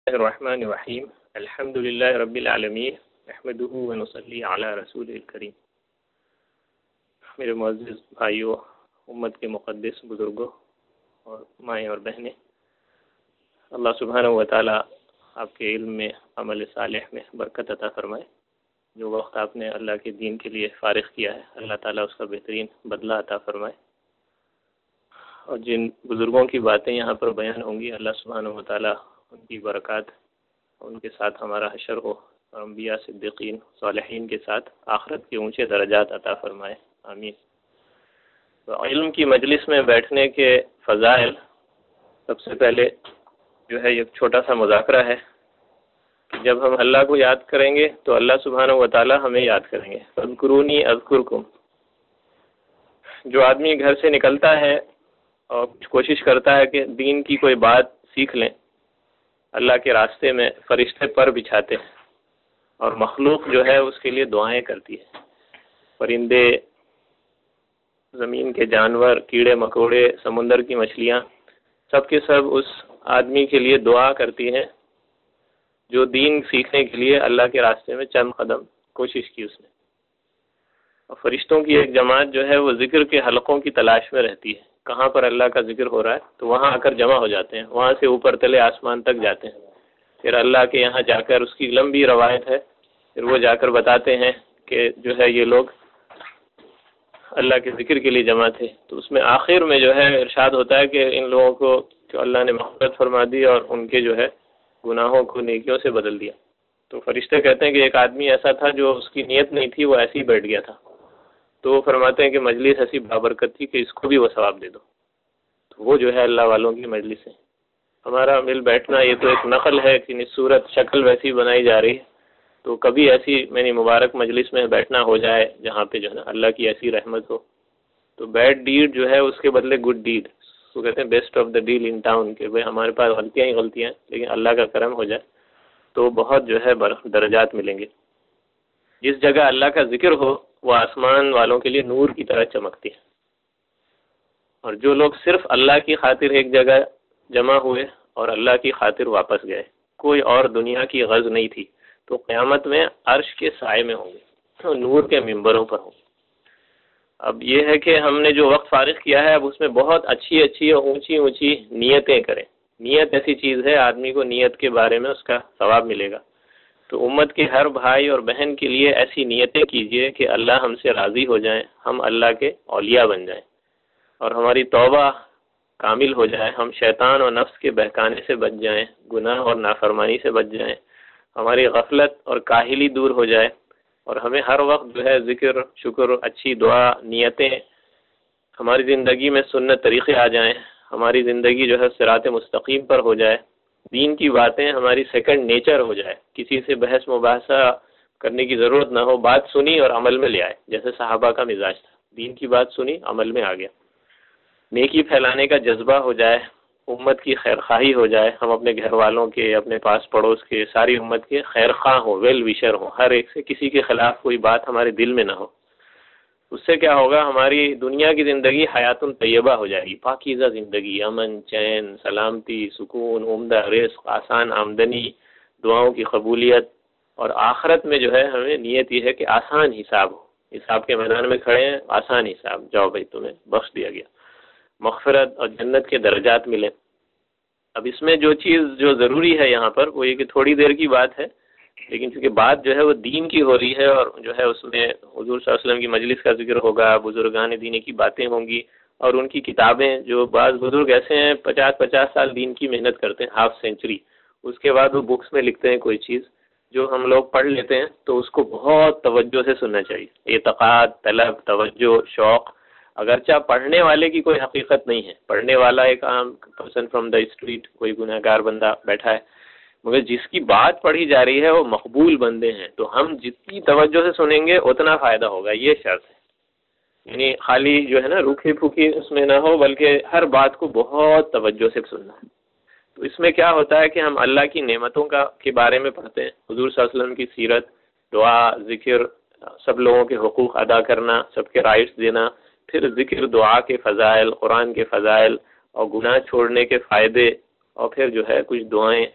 الرحمن الرحیم الحمد للہ رب العالمین نحمدہ ونصلی علی رسول الکریم۔ میرے معزز بھائیوں، امت کے مقدس بزرگوں اور مائیں اور بہنیں، اللہ سبحانہ و تعالیٰ آپ کے علم میں، عمل صالح میں برکت عطا فرمائے۔ جو وقت آپ نے اللہ کے دین کے لیے فارغ کیا ہے، اللہ تعالیٰ اس کا بہترین بدلہ عطا فرمائے۔ اور جن بزرگوں کی باتیں یہاں پر بیان ہوں گی، اللہ سبحانہ و تعالیٰ ان کی برکات، ان کے ساتھ ہمارا حشر ہو، اور انبیاء، صدیقین، صالحین کے ساتھ آخرت کے اونچے درجات عطا فرمائے، آمین۔ تو علم کی مجلس میں بیٹھنے کے فضائل، سب سے پہلے جو ہے ایک چھوٹا سا مذاکرہ ہے کہ جب ہم اللہ کو یاد کریں گے تو اللہ سبحانہ و تعالیٰ ہمیں یاد کریں گے۔ فاذکرونی اذکرکم۔ جو آدمی گھر سے نکلتا ہے اور کوشش کرتا ہے کہ دین کی کوئی بات سیکھ لیں، اللہ کے راستے میں فرشتے پر بچھاتے ہیں اور مخلوق جو ہے اس کے لیے دعائیں کرتی ہے۔ پرندے، زمین کے جانور، کیڑے مکوڑے، سمندر کی مچھلیاں، سب کے سب اس آدمی کے لیے دعا کرتی ہیں جو دین سیکھنے کے لیے اللہ کے راستے میں چند قدم کوشش کی اس نے۔ اور فرشتوں کی ایک جماعت جو ہے وہ ذکر کے حلقوں کی تلاش میں رہتی ہے، کہاں پر اللہ کا ذکر ہو رہا ہے تو وہاں آ کر جمع ہو جاتے ہیں، وہاں سے اوپر تلے آسمان تک جاتے ہیں، پھر اللہ کے یہاں جا کر، اس کی لمبی روایت ہے، پھر وہ جا کر بتاتے ہیں کہ جو ہے یہ لوگ اللہ کے ذکر کے لیے جمع تھے۔ تو اس میں آخر میں جو ہے ارشاد ہوتا ہے کہ ان لوگوں کو جو اللہ نے مغفرت فرما دی اور ان کے جو ہے گناہوں کو نیکیوں سے بدل دیا۔ تو فرشتے کہتے ہیں کہ ایک آدمی ایسا تھا جو اس کی نیت نہیں تھی، وہ ایسے ہی بیٹھ گیا تھا، تو وہ فرماتے ہیں کہ مجلس ایسی بابرکت تھی کہ اس کو بھی وہ ثواب دے دو۔ تو وہ جو ہے اللہ والوں کی مجلس ہے۔ ہمارا مل بیٹھنا یہ تو ایک نقل ہے کہ صورت شکل ویسی بنائی جا رہی ہے، تو کبھی ایسی میری مبارک مجلس میں بیٹھنا ہو جائے جہاں پہ جو ہے نا اللہ کی ایسی رحمت ہو، تو بیڈ ڈیڈ جو ہے اس کے بدلے گڈ ڈیڈ، وہ کہتے ہیں best of the deal in town, کہ بھائی ہمارے پاس غلطیاں ہی غلطیاں ہیں لیکن اللہ کا کرم ہو جائے تو بہت جو ہے درجات ملیں گے۔ جس جگہ اللہ کا ذکر ہو وہ آسمان والوں کے لیے نور کی طرح چمکتی ہے، اور جو لوگ صرف اللہ کی خاطر ایک جگہ جمع ہوئے اور اللہ کی خاطر واپس گئے، کوئی اور دنیا کی غرض نہیں تھی، تو قیامت میں عرش کے سائے میں ہوں گے، نور کے ممبروں پر ہوں گے۔ اب یہ ہے کہ ہم نے جو وقت فارغ کیا ہے، اب اس میں بہت اچھی اچھی اور اونچی اونچی نیتیں کریں۔ نیت ایسی چیز ہے، آدمی کو نیت کے بارے میں اس کا ثواب ملے گا۔ تو امت کے ہر بھائی اور بہن کے لیے ایسی نیتیں کیجئے کہ اللہ ہم سے راضی ہو جائیں، ہم اللہ کے اولیاء بن جائیں، اور ہماری توبہ کامل ہو جائے، ہم شیطان اور نفس کے بہکانے سے بچ جائیں، گناہ اور نافرمانی سے بچ جائیں، ہماری غفلت اور کاہلی دور ہو جائے، اور ہمیں ہر وقت جو ہے ذکر، شکر، اچھی دعا، نیتیں ہماری زندگی میں سنت طریقے آ جائیں، ہماری زندگی جو ہے صراط مستقیم پر ہو جائے، دین کی باتیں ہماری سیکنڈ نیچر ہو جائے، کسی سے بحث مباحثہ کرنے کی ضرورت نہ ہو، بات سنی اور عمل میں لے آئے، جیسے صحابہ کا مزاج تھا، دین کی بات سنی، عمل میں آ گیا، نیکی پھیلانے کا جذبہ ہو جائے، امت کی خیر خواہی ہو جائے، ہم اپنے گھر والوں کے، اپنے پاس پڑوس کے، ساری امت کے خیر خواہ ہوں، ویل وشر ہوں، ہر ایک سے کسی کے خلاف کوئی بات ہمارے دل میں نہ ہو۔ اس سے کیا ہوگا، ہماری دنیا کی زندگی حیات طیبہ ہو جائے گی، پاکیزہ زندگی، امن، چین، سلامتی، سکون، عمدہ رزق، آسان آمدنی، دعاؤں کی قبولیت، اور آخرت میں جو ہے ہمیں نیت یہ ہے کہ آسان حساب ہو، حساب کے میدان میں کھڑے ہیں، آسان حساب، جاؤ بھائی تمہیں بخش دیا گیا، مغفرت اور جنت کے درجات ملیں۔ اب اس میں جو چیز جو ضروری ہے یہاں پر وہ یہ کہ تھوڑی دیر کی بات ہے، لیکن چونکہ بات جو ہے وہ دین کی ہو رہی ہے، اور جو ہے اس میں حضور صلی اللہ علیہ وسلم کی مجلس کا ذکر ہوگا، بزرگان دین کی باتیں ہوں گی، اور ان کی کتابیں، جو بعض بزرگ ایسے ہیں 50 سال دین کی محنت کرتے ہیں، ہاف سینچری، اس کے بعد وہ بکس میں لکھتے ہیں کوئی چیز جو ہم لوگ پڑھ لیتے ہیں، تو اس کو بہت توجہ سے سننا چاہیے، اعتقاد، طلب، توجہ، شوق، اگرچہ پڑھنے والے کی کوئی حقیقت نہیں ہے، پڑھنے والا ایک عام پرسن فرام دا اسٹریٹ، کوئی گناہ گار بندہ بیٹھا ہے، مگر جس کی بات پڑھی جا رہی ہے وہ مقبول بندے ہیں، تو ہم جتنی توجہ سے سنیں گے اتنا فائدہ ہوگا، یہ شرط ہے۔ یعنی خالی جو ہے نا روکھی پھوکی اس میں نہ ہو، بلکہ ہر بات کو بہت توجہ سے سننا ہے۔ تو اس میں کیا ہوتا ہے کہ ہم اللہ کی نعمتوں کے بارے میں پڑھتے ہیں، حضور صلی اللہ علیہ وسلم کی سیرت، دعا، ذکر، سب لوگوں کے حقوق ادا کرنا، سب کے رائٹس دینا، پھر ذکر، دعا کے فضائل، قرآن کے فضائل، اور گناہ چھوڑنے کے فائدے، اور پھر جو ہے کچھ دعائیں،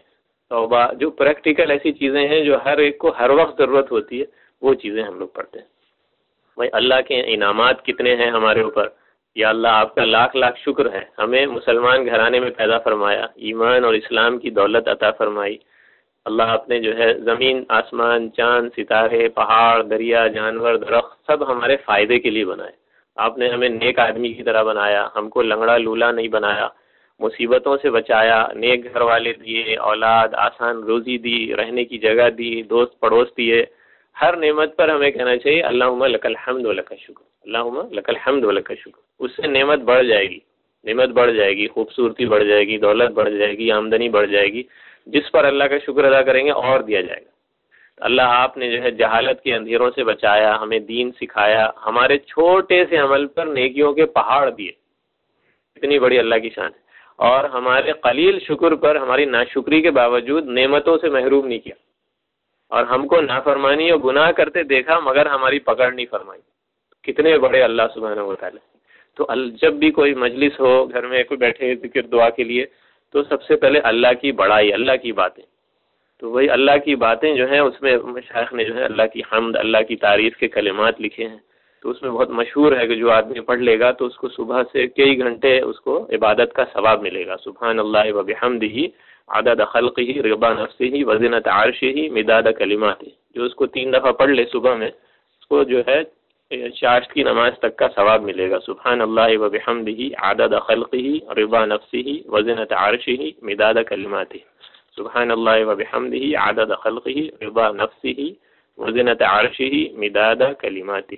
توبہ، جو پریکٹیکل ایسی چیزیں ہیں جو ہر ایک کو ہر وقت ضرورت ہوتی ہے، وہ چیزیں ہم لوگ پڑھتے ہیں. بھائی اللہ کے انعامات کتنے ہیں ہمارے اوپر. یا اللہ آپ کا لاکھ لاکھ شکر ہے، ہمیں مسلمان گھرانے میں پیدا فرمایا، ایمان اور اسلام کی دولت عطا فرمائی. اللہ آپ نے جو ہے زمین، آسمان، چاند، ستارے، پہاڑ، دریا، جانور، درخت سب ہمارے فائدے کے لیے بنائے. آپ نے ہمیں نیک آدمی کی طرح بنایا، ہم کو لنگڑا لولا نہیں بنایا، مصیبتوں سے بچایا، نیک گھر والے دیے، اولاد، آسان روزی دی، رہنے کی جگہ دی، دوست پڑوس دیے. ہر نعمت پر ہمیں کہنا چاہیے اللہم لک الحمد و لک الشکر، اللہم لک الحمد و لک الشکر. اس سے نعمت بڑھ جائے گی، نعمت بڑھ جائے گی، خوبصورتی بڑھ جائے گی، دولت بڑھ جائے گی، آمدنی بڑھ جائے گی. جس پر اللہ کا شکر ادا کریں گے اور دیا جائے گا. اللہ آپ نے جو ہے جہالت کے اندھیروں سے بچایا، ہمیں دین سکھایا، ہمارے چھوٹے سے عمل پر نیکیوں کے پہاڑ دیے. اتنی بڑی اللہ کی شان ہے. اور ہمارے قلیل شکر پر ہماری ناشکری کے باوجود نعمتوں سے محروم نہیں کیا، اور ہم کو نافرمانی اور گناہ کرتے دیکھا مگر ہماری پکڑ نہیں فرمائی. کتنے بڑے اللہ سبحانہ و تعالی. تو جب بھی کوئی مجلس ہو، گھر میں کوئی بیٹھے ذکر دعا کے لیے، تو سب سے پہلے اللہ کی بڑائی، اللہ کی باتیں. تو وہی اللہ کی باتیں جو ہیں اس میں مشائخ نے جو ہے اللہ کی حمد، اللہ کی تعریف کے کلمات لکھے ہیں. تو اس میں بہت مشہور ہے کہ جو آدمی پڑھ لے گا تو اس کو صبح سے کئی گھنٹے اس کو عبادت کا ثواب ملے گا. سبحان اللہ و بحمدہ عدد خلقہ رضا نفسہ وزنۃ عرشہ مداد کلماتہ. جو اس کو 3 دفعہ پڑھ لے صبح میں، اس کو جو ہے چاشت کی نماز تک کا ثواب ملے گا. سبحان اللہ و بحمدہ عدد خلقہ رضا نفسہ وزنۃ عرشہ مداد کلماتہ. سبحان اللہ و بحمدہ عدد خلقہ رضا نفسہ وزنۃ عرشہ مداد کلماتہ.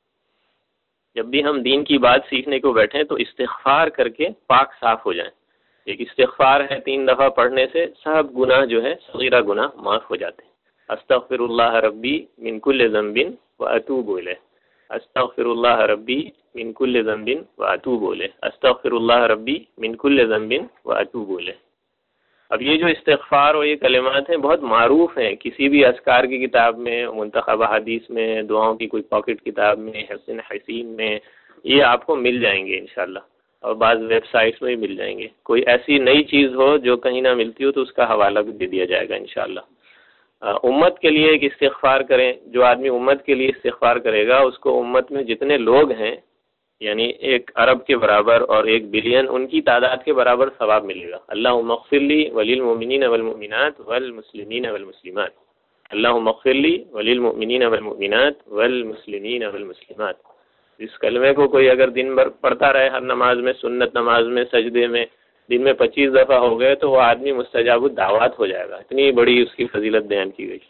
جب بھی ہم دین کی بات سیکھنے کو بیٹھیں تو استغفار کر کے پاک صاف ہو جائیں. ایک استغفار ہے 3 دفعہ پڑھنے سے سب گناہ جو ہے صغیرہ گناہ معاف ہو جاتے ہیں. استغفر اللہ ربی من کل ذنب واتوب الیہ. استغفر اللہ ربی من کل ذنب واتوب الیہ. استغفر اللہ ربی من کل ذنب واتوب الیہ. اب یہ جو استغفار اور یہ کلمات ہیں بہت معروف ہیں. کسی بھی اذکار کی کتاب میں، منتخبہ حدیث میں، دعاؤں کی کوئی پاکٹ کتاب میں، حسن حسین میں یہ آپ کو مل جائیں گے انشاءاللہ. اور بعض ویب سائٹس میں بھی مل جائیں گے. کوئی ایسی نئی چیز ہو جو کہیں نہ ملتی ہو تو اس کا حوالہ بھی دے دیا جائے گا انشاءاللہ. امت کے لیے ایک استغفار کریں. جو آدمی امت کے لیے استغفار کرے گا اس کو امت میں جتنے لوگ ہیں، یعنی 1 ارب کے برابر اور 1 بلین، ان کی تعداد کے برابر ثواب ملے گا. اللہم اغفر لی وللمؤمنین والمؤمنات والمسلمین والمسلمات. اللہم اغفر لی وللمؤمنین والمؤمنات والمسلمین والمسلمات. اس کلمے کو کوئی اگر دن بھر پڑھتا رہے، ہر نماز میں، سنت نماز میں، سجدے میں، دن میں 25 دفعہ ہو گئے تو وہ آدمی مستجاب الدعوات ہو جائے گا. اتنی بڑی اس کی فضیلت بیان کی گئی.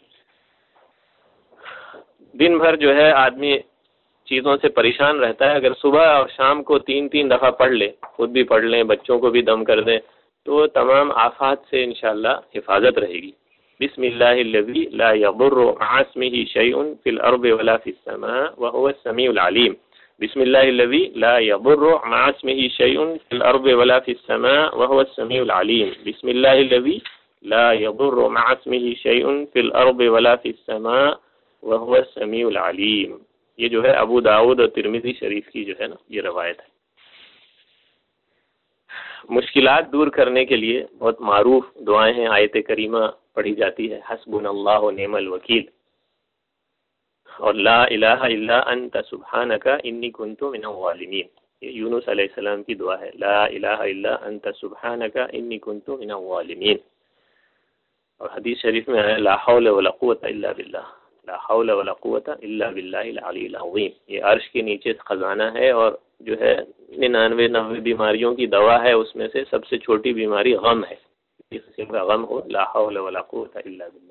دن بھر جو ہے آدمی چیزوں سے پریشان رہتا ہے. اگر صبح اور شام کو 3 دفعہ پڑھ لے، خود بھی پڑھ لیں، بچوں کو بھی دم کر دیں، تو تمام آفات سے انشاءاللہ حفاظت رہے گی. بسم اللہ الذی لا یضر مع اسمہ شیء فی الارض ولا فی السماء وهو السمیع العلیم. بسم اللہ الذی لا یضر مع اسمہ شیء فی الارض ولا فی السماء وهو السمیع العلیم. بسم اللہ الذی لا یضر مع اسمہ شیء فی الارض ولا فی السماء وهو السمیع العلیم. یہ جو ہے ابو داؤد اور ترمذی شریف کی جو ہے نا یہ روایت ہے. مشکلات دور کرنے کے لیے بہت معروف دعائیں ہیں. آیت کریمہ پڑھی جاتی ہے حسبنا اللہ و نعم الوکیل، اور لا الہ الا انت سبحانک انی کنت من الظالمین. یہ یونس علیہ السلام کی دعا ہے، لا الہ الا انت سبحانک انی کنت من الظالمین. اور حدیث شریف میں ہے لا حول ولا قوت الا باللہ، لا حول ولا قوت الا باللہ العلی العظیم. یہ عرش کے نیچے خزانہ ہے، اور جو ہے 99 بیماریوں کی دوا ہے. اس میں سے سب سے چھوٹی بیماری غم ہے. اس قسم کا غم ہو، لا حول ولا قوت الا باللہ.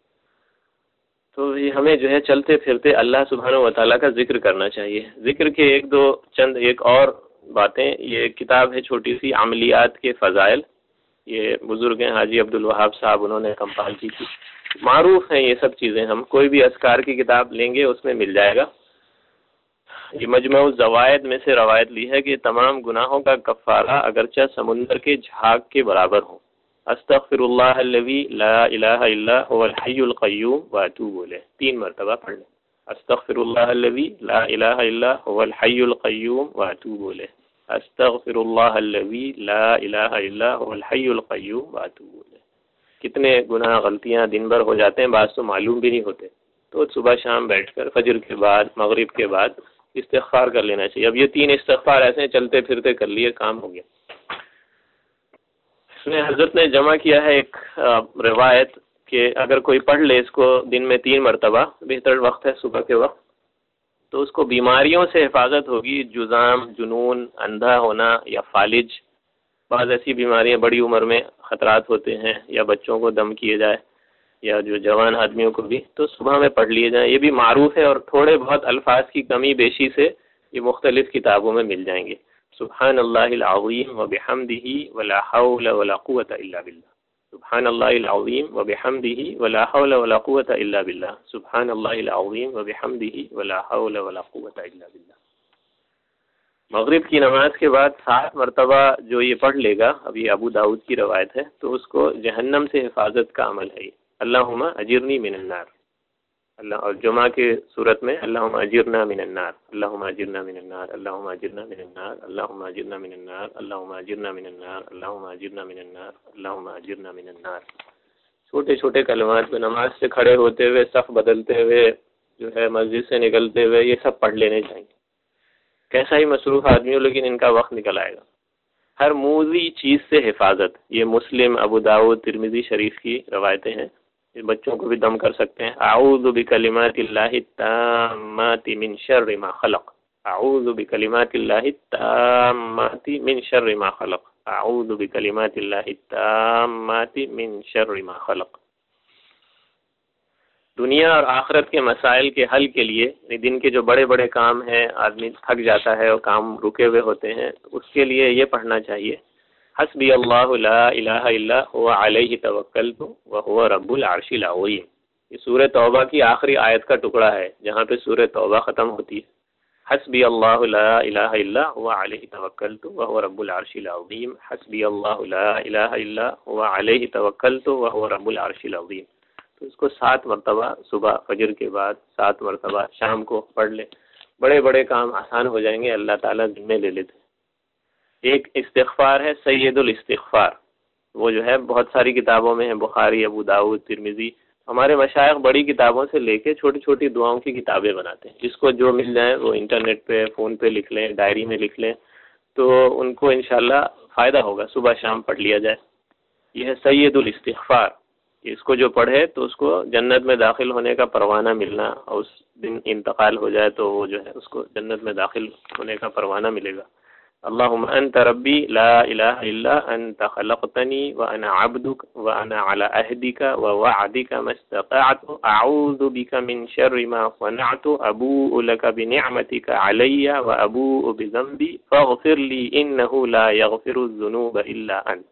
تو یہ ہمیں جو ہے چلتے پھرتے اللہ سبحانہ و تعالیٰ کا ذکر کرنا چاہیے. ذکر کے ایک اور باتیں. یہ کتاب ہے چھوٹی سی، عملیات کے فضائل. یہ بزرگ ہیں حاجی عبدالوہاب صاحب، انہوں نے کمپائل کی تھی. معروف ہیں یہ سب چیزیں. ہم کوئی بھی اذکار کی کتاب لیں گے اس میں مل جائے گا. یہ مجمع الزوائد میں سے روایت لی ہے کہ تمام گناہوں کا کفارہ اگرچہ سمندر کے جھاگ کے برابر ہو. استغفر اللہ الذی لا الہ الا هو الحی القیوم واتوب الیہ. 3 مرتبہ پڑھ لیں. استغفر اللہ الذی لا الہ الا هو الحی القیوم واتوب الیہ. استغفر اللہ الذی لا الہ الا هو الحی القیوم واتوب الیہ. کتنے گناہ غلطیاں دن بھر ہو جاتے ہیں، بعض تو معلوم بھی نہیں ہوتے. تو صبح شام بیٹھ کر فجر کے بعد مغرب کے بعد استغفار کر لینا چاہیے. اب یہ 3 استغفار ایسے چلتے پھرتے کر لیے کام ہو گیا. اس میں حضرت نے جمع کیا ہے ایک روایت کہ اگر کوئی پڑھ لے اس کو دن میں 3 مرتبہ، بہتر وقت ہے صبح کے وقت، تو اس کو بیماریوں سے حفاظت ہوگی. جذام، جنون، اندھا ہونا یا فالج، بعض ایسی بیماریاں بڑی عمر میں خطرات ہوتے ہیں، یا بچوں کو دم کیے جائے یا جو جوان آدمیوں کو بھی، تو صبح میں پڑھ لیے جائیں. یہ بھی معروف ہے، اور تھوڑے بہت الفاظ کی کمی بیشی سے یہ مختلف کتابوں میں مل جائیں گے. سبحان اللہ العظیم وبحمدہ ولا حول ولا قوة الا باللہ. سبحان اللہ العظیم وبحمدہ ولا حول ولا قوة الا باللہ. سبحان اللہ العظیم وبحمدہ ولا حول ولا قوة الا باللہ. مغرب کی نماز کے بعد 7 مرتبہ جو یہ پڑھ لے گا، اب یہ ابو داؤد کی روایت ہے، تو اس کو جہنم سے حفاظت کا عمل ہے. اللہم اجرنی من النار. اللہ، اور جمعہ کے صورت میں اللہم اجرنا من النار، اللہم اجرنا من النار، اللہم اجرنا من النار، اللہم اجرنا من النار، اللہم اجرنا من النار، اللہم اجرنا من النار، اللہم اجرنا من النار. چھوٹے چھوٹے کلمات میں نماز سے کھڑے ہوتے ہوئے، صف بدلتے ہوئے، جو ہے مسجد سے نکلتے ہوئے، یہ سب پڑھ لینے چاہیے. کیسا ہی مصروف آدمی ہو لیکن ان کا وقت نکل آئے گا. ہر موذی چیز سے حفاظت، یہ مسلم، ابو داؤد، ترمذی شریف کی روایتیں ہیں. یہ بچوں کو بھی دم کر سکتے ہیں. اعوذ بکلمات اللہ التامات من شر ما خلق. اعوذ بکلمات اللہ التامات من شر ما خلق. اعوذ بکلمات اللہ التامات من شر ما خلق. دنیا اور آخرت کے مسائل کے حل کے لیے، دن کے جو بڑے بڑے کام ہیں، آدمی تھک جاتا ہے اور کام رکے ہوئے ہوتے ہیں، اس کے لیے یہ پڑھنا چاہیے: حسبی اللہ لا الہ الا هو علیہ توکلت وهو رب العرش العظیم. یہ سورہ توبہ کی آخری آیت کا ٹکڑا ہے جہاں پہ سورہ توبہ ختم ہوتی ہے. حسبی اللہ لا الہ الا هو علیہ توکلت وهو رب العرش العظیم. حسبی اللہ لا الہ الا هو علیہ توکلت وهو رب العرش العظیم. تو اس کو 7 مرتبہ صبح فجر کے بعد، 7 مرتبہ شام کو پڑھ لیں. بڑے بڑے کام آسان ہو جائیں گے، اللہ تعالیٰ ذمہ لے لیتے. ایک استغفار ہے سید الاستغفار، وہ جو ہے بہت ساری کتابوں میں ہے، بخاری، ابو داؤد، ترمذی. ہمارے مشائخ بڑی کتابوں سے لے کے چھوٹی چھوٹی دعاؤں کی کتابیں بناتے ہیں. جس کو جو مل جائے وہ انٹرنیٹ پہ، فون پہ لکھ لیں، ڈائری میں لکھ لیں، تو ان کو انشاءاللہ فائدہ ہوگا. صبح شام پڑھ لیا جائے. یہ ہے سید الاستغفار. اس کو جو پڑھے تو اس کو جنت میں داخل ہونے کا پروانہ ملنا، اور اس دن انتقال ہو جائے تو وہ جو ہے اس کو جنت میں داخل ہونے کا پروانہ ملے گا. اللہم انت ربی لا الہ الا انت خلقتنی وانا عبدک وانا علی عہدک ووعدک ما استطعت اعوذ بک من شر ما صنعت ابوء لک بنعمتک علی وابوء بذنبی فاغفر لی انہ لا یغفر الذنوب الا انت.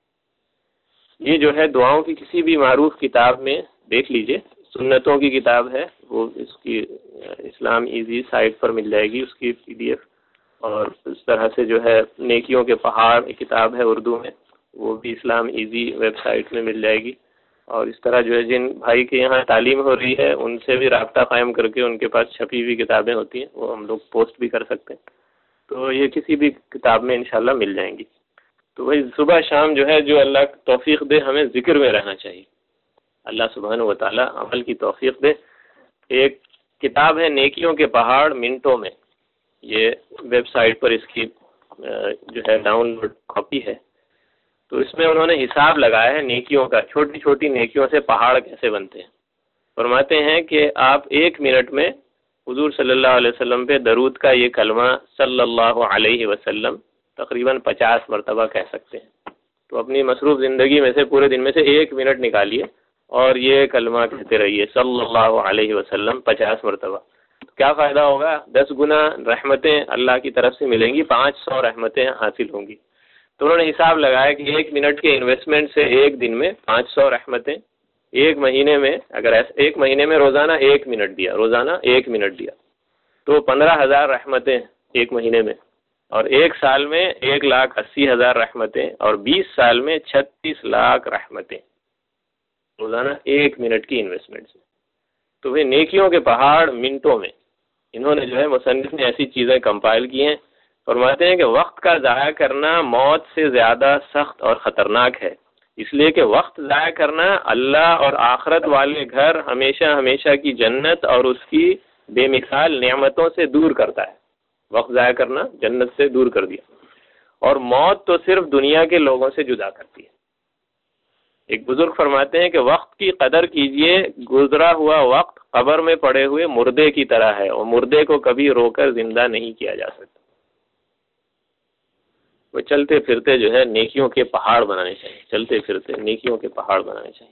یہ جو ہے دعاؤں کی کسی بھی معروف کتاب میں دیکھ لیجئے. سنتوں کی کتاب ہے، وہ اس کی اسلام ایزی سائٹ پر مل جائے گی، اس کی PDF. اور اس طرح سے جو ہے نیکیوں کے پہاڑ ایک کتاب ہے اردو میں، وہ بھی اسلام ایزی ویب سائٹ میں مل جائے گی. اور اس طرح جو ہے جن بھائی کے یہاں تعلیم ہو رہی ہے ان سے بھی رابطہ قائم کر کے ان کے پاس چھپی ہوئی کتابیں ہوتی ہیں، وہ ہم لوگ پوسٹ بھی کر سکتے ہیں. تو یہ کسی بھی کتاب میں انشاءاللہ مل جائیں گی. تو وہی صبح شام جو ہے، جو اللہ توفیق دے ہمیں ذکر میں رہنا چاہیے. اللہ سبحانہ و تعالیٰ عمل کی توفیق دے. ایک کتاب ہے نیکیوں کے پہاڑ منٹوں میں، یہ ویب سائٹ پر اس کی جو ہے ڈاؤن لوڈ کاپی ہے. تو اس میں انہوں نے حساب لگایا ہے نیکیوں کا، چھوٹی چھوٹی نیکیوں سے پہاڑ کیسے بنتے ہیں. فرماتے ہیں کہ آپ 1 منٹ میں حضور صلی اللہ علیہ وسلم پہ درود کا یہ کلمہ صلی اللہ علیہ وسلم تقریباً 50 مرتبہ کہہ سکتے ہیں. تو اپنی مصروف زندگی میں سے، پورے دن میں سے 1 منٹ نکالیے اور یہ کلمہ کہتے رہیے صلی اللہ علیہ وسلم 50 مرتبہ. کیا فائدہ ہوگا؟ 10 گنا رحمتیں اللہ کی طرف سے ملیں گی، 500 رحمتیں حاصل ہوں گی. تو انہوں نے حساب لگایا کہ 1 منٹ کے انویسٹمنٹ سے 1 دن میں 500 رحمتیں. 1 مہینے میں اگر 1 مہینے میں روزانہ 1 منٹ دیا، روزانہ 1 منٹ دیا، تو 15,000 رحمتیں 1 مہینے میں. اور 1 سال میں 1,80,000 رحمتیں، اور 20 سال میں 36 لاکھ رحمتیں روزانہ 1 منٹ کی انویسٹمنٹ سے. تو وہ نیکیوں کے پہاڑ منٹوں میں. انہوں نے جو ہے مصنف نے ایسی چیزیں کمپائل کی ہیں. فرماتے ہیں کہ وقت کا ضائع کرنا موت سے زیادہ سخت اور خطرناک ہے. اس لیے کہ وقت ضائع کرنا اللہ اور آخرت والے گھر ہمیشہ ہمیشہ کی جنت اور اس کی بے مثال نعمتوں سے دور کرتا ہے. وقت ضائع کرنا جنت سے دور کر دیا، اور موت تو صرف دنیا کے لوگوں سے جدا کرتی ہے. ایک بزرگ فرماتے ہیں کہ وقت کی قدر کیجئے، گزرا ہوا وقت قبر میں پڑے ہوئے مردے کی طرح ہے، اور مردے کو کبھی رو کر زندہ نہیں کیا جا سکتا. وہ چلتے پھرتے جو ہے نیکیوں کے پہاڑ بنانے چاہیے، چلتے پھرتے نیکیوں کے پہاڑ بنانے چاہیے.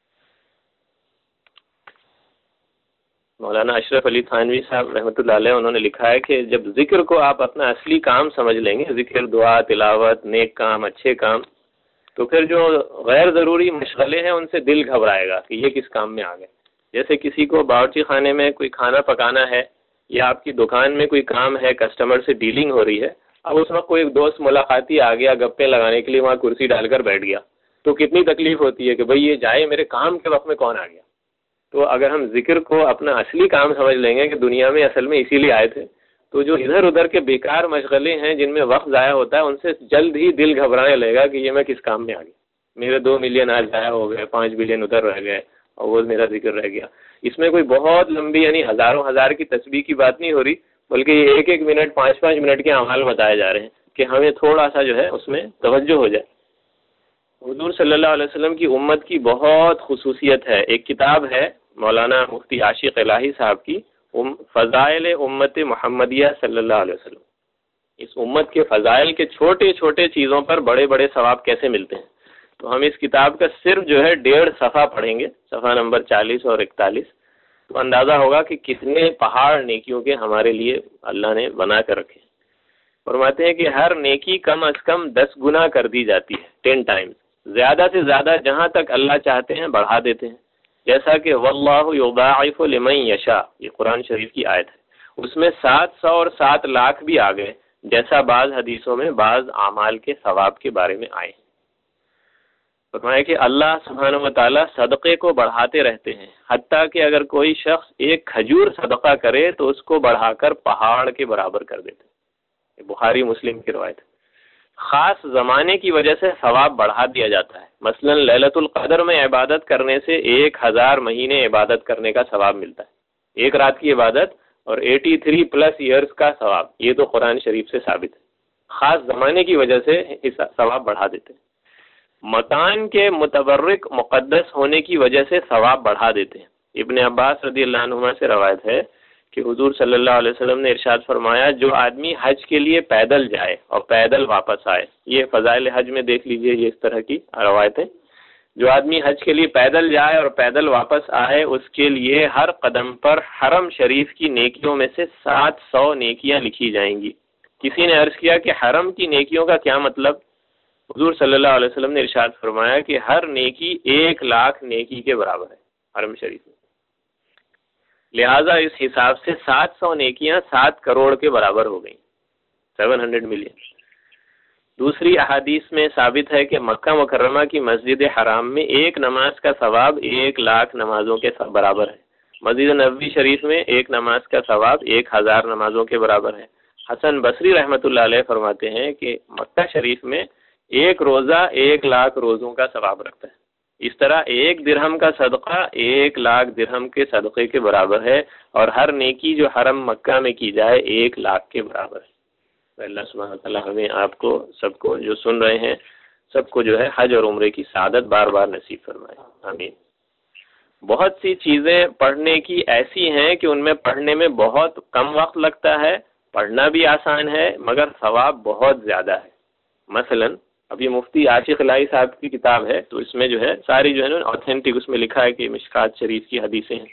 مولانا اشرف علی تھانوی صاحب رحمۃ اللہ علیہ انہوں نے لکھا ہے کہ جب ذکر کو آپ اپنا اصلی کام سمجھ لیں گے، ذکر، دعا، تلاوت، نیک کام، اچھے کام، تو پھر جو غیر ضروری مشغلے ہیں ان سے دل گھبرائے گا کہ یہ کس کام میں آ گئے. جیسے کسی کو باورچی خانے میں کوئی کھانا پکانا ہے، یا آپ کی دکان میں کوئی کام ہے، کسٹمر سے ڈیلنگ ہو رہی ہے، اب اس وقت کوئی دوست ملاقاتی آ گیا گپے لگانے کے لیے، وہاں کرسی ڈال کر بیٹھ گیا، تو کتنی تکلیف ہوتی ہے کہ بھئی یہ جائے، میرے کام کے وقت میں کون آ گیا. تو اگر ہم ذکر کو اپنا اصلی کام سمجھ لیں گے کہ دنیا میں اصل میں اسی لیے آئے تھے، تو جو ادھر ادھر کے بیکار مشغلے ہیں جن میں وقت ضائع ہوتا ہے، ان سے جلد ہی دل گھبرانے لگے گا کہ یہ میں کس کام میں آ گیا. میرے 2 ملین آج ضائع ہو گئے، 5 بلین ادھر رہ گئے، اور وہ میرا ذکر رہ گیا. اس میں کوئی بہت لمبی یعنی ہزاروں ہزار کی تسبیح کی بات نہیں ہو رہی، بلکہ یہ 1 منٹ 5 منٹ کے اعمال بتائے جا رہے ہیں کہ ہمیں تھوڑا سا جو ہے اس میں توجہ ہو جائے. حضور صلی اللہ علیہ وسلم کی امت کی بہت خصوصیت ہے. ایک کتاب ہے مولانا مفتی عاشق الہی صاحب کی، فضائل امت محمدیہ صلی اللہ علیہ وسلم. اس امت کے فضائل کے چھوٹے چھوٹے چیزوں پر بڑے بڑے ثواب کیسے ملتے ہیں. تو ہم اس کتاب کا صرف جو ہے 1.5 صفحہ پڑھیں گے، صفحہ نمبر 40 اور 41، تو اندازہ ہوگا کہ کتنے پہاڑ نیکیوں کے ہمارے لیے اللہ نے بنا کر رکھے. فرماتے ہیں کہ ہر نیکی کم از کم 10 گنا کر دی جاتی ہے، 10 ٹائمز. زیادہ سے زیادہ جہاں تک اللہ چاہتے ہیں بڑھا دیتے ہیں. جیسا کہ واللہ یضاعف لمن یشاء، یہ قرآن شریف کی آیت ہے. اس میں 700 اور 7 لاکھ بھی آ گئے، جیسا بعض حدیثوں میں بعض اعمال کے ثواب کے بارے میں آئے. فرمایا کہ اللہ سبحانہ و تعالیٰ صدقے کو بڑھاتے رہتے ہیں، حتیٰ کہ اگر کوئی شخص ایک کھجور صدقہ کرے تو اس کو بڑھا کر پہاڑ کے برابر کر دیتے ہیں. بخاری مسلم کی روایت ہے. خاص زمانے کی وجہ سے ثواب بڑھا دیا جاتا ہے. مثلا لیلۃ القدر میں عبادت کرنے سے 1000 مہینے عبادت کرنے کا ثواب ملتا ہے. ایک رات کی عبادت اور 83 پلس ایئرز کا ثواب، یہ تو قرآن شریف سے ثابت ہے. خاص زمانے کی وجہ سے ثواب بڑھا دیتے ہیں. مکان کے متبرک مقدس ہونے کی وجہ سے ثواب بڑھا دیتے ہیں. ابن عباس رضی اللہ عنہما سے روایت ہے کہ حضور صلی اللہ علیہ وسلم نے ارشاد فرمایا، جو آدمی حج کے لیے پیدل جائے اور پیدل واپس آئے، یہ فضائل حج میں دیکھ لیجئے، یہ اس طرح کی روایتیں. جو آدمی حج کے لیے پیدل جائے اور پیدل واپس آئے، اس کے لیے ہر قدم پر حرم شریف کی نیکیوں میں سے 700 نیکیاں لکھی جائیں گی. کسی نے عرض کیا کہ حرم کی نیکیوں کا کیا مطلب؟ حضور صلی اللہ علیہ وسلم نے ارشاد فرمایا کہ ہر نیکی 1 لاکھ نیکی کے برابر ہے حرم شریف میں. لہٰذا اس حساب سے 700 نیکیاں 7 کروڑ کے برابر ہو گئیں، 700 ملین. دوسری احادیث میں ثابت ہے کہ مکہ مکرمہ کی مسجد حرام میں 1 نماز کا ثواب 1 لاکھ نمازوں کے برابر ہے. مسجد نبوی شریف میں 1 نماز کا ثواب 1000 نمازوں کے برابر ہے. حسن بصری رحمۃ اللہ علیہ فرماتے ہیں کہ مکہ شریف میں 1 روزہ 1 لاکھ روزوں کا ثواب رکھتا ہے. اس طرح 1 درہم کا صدقہ 1 لاکھ درہم کے صدقے کے برابر ہے، اور ہر نیکی جو حرم مکہ میں کی جائے 1 لاکھ کے برابر ہے. اللہ سبحانہ وتعالی ہمیں آپ کو سب کو جو سن رہے ہیں سب کو جو ہے حج اور عمرے کی سعادت بار بار نصیب فرمائے، آمین. بہت سی چیزیں پڑھنے کی ایسی ہیں کہ ان میں پڑھنے میں بہت کم وقت لگتا ہے، پڑھنا بھی آسان ہے، مگر ثواب بہت زیادہ ہے. مثلاً اب یہ مفتی عاشق الہی صاحب کی کتاب ہے، تو اس میں جو ہے ساری جو ہے نا آتھینٹک اس میں لکھا ہے کہ مشکات شریف کی حدیثیں ہیں.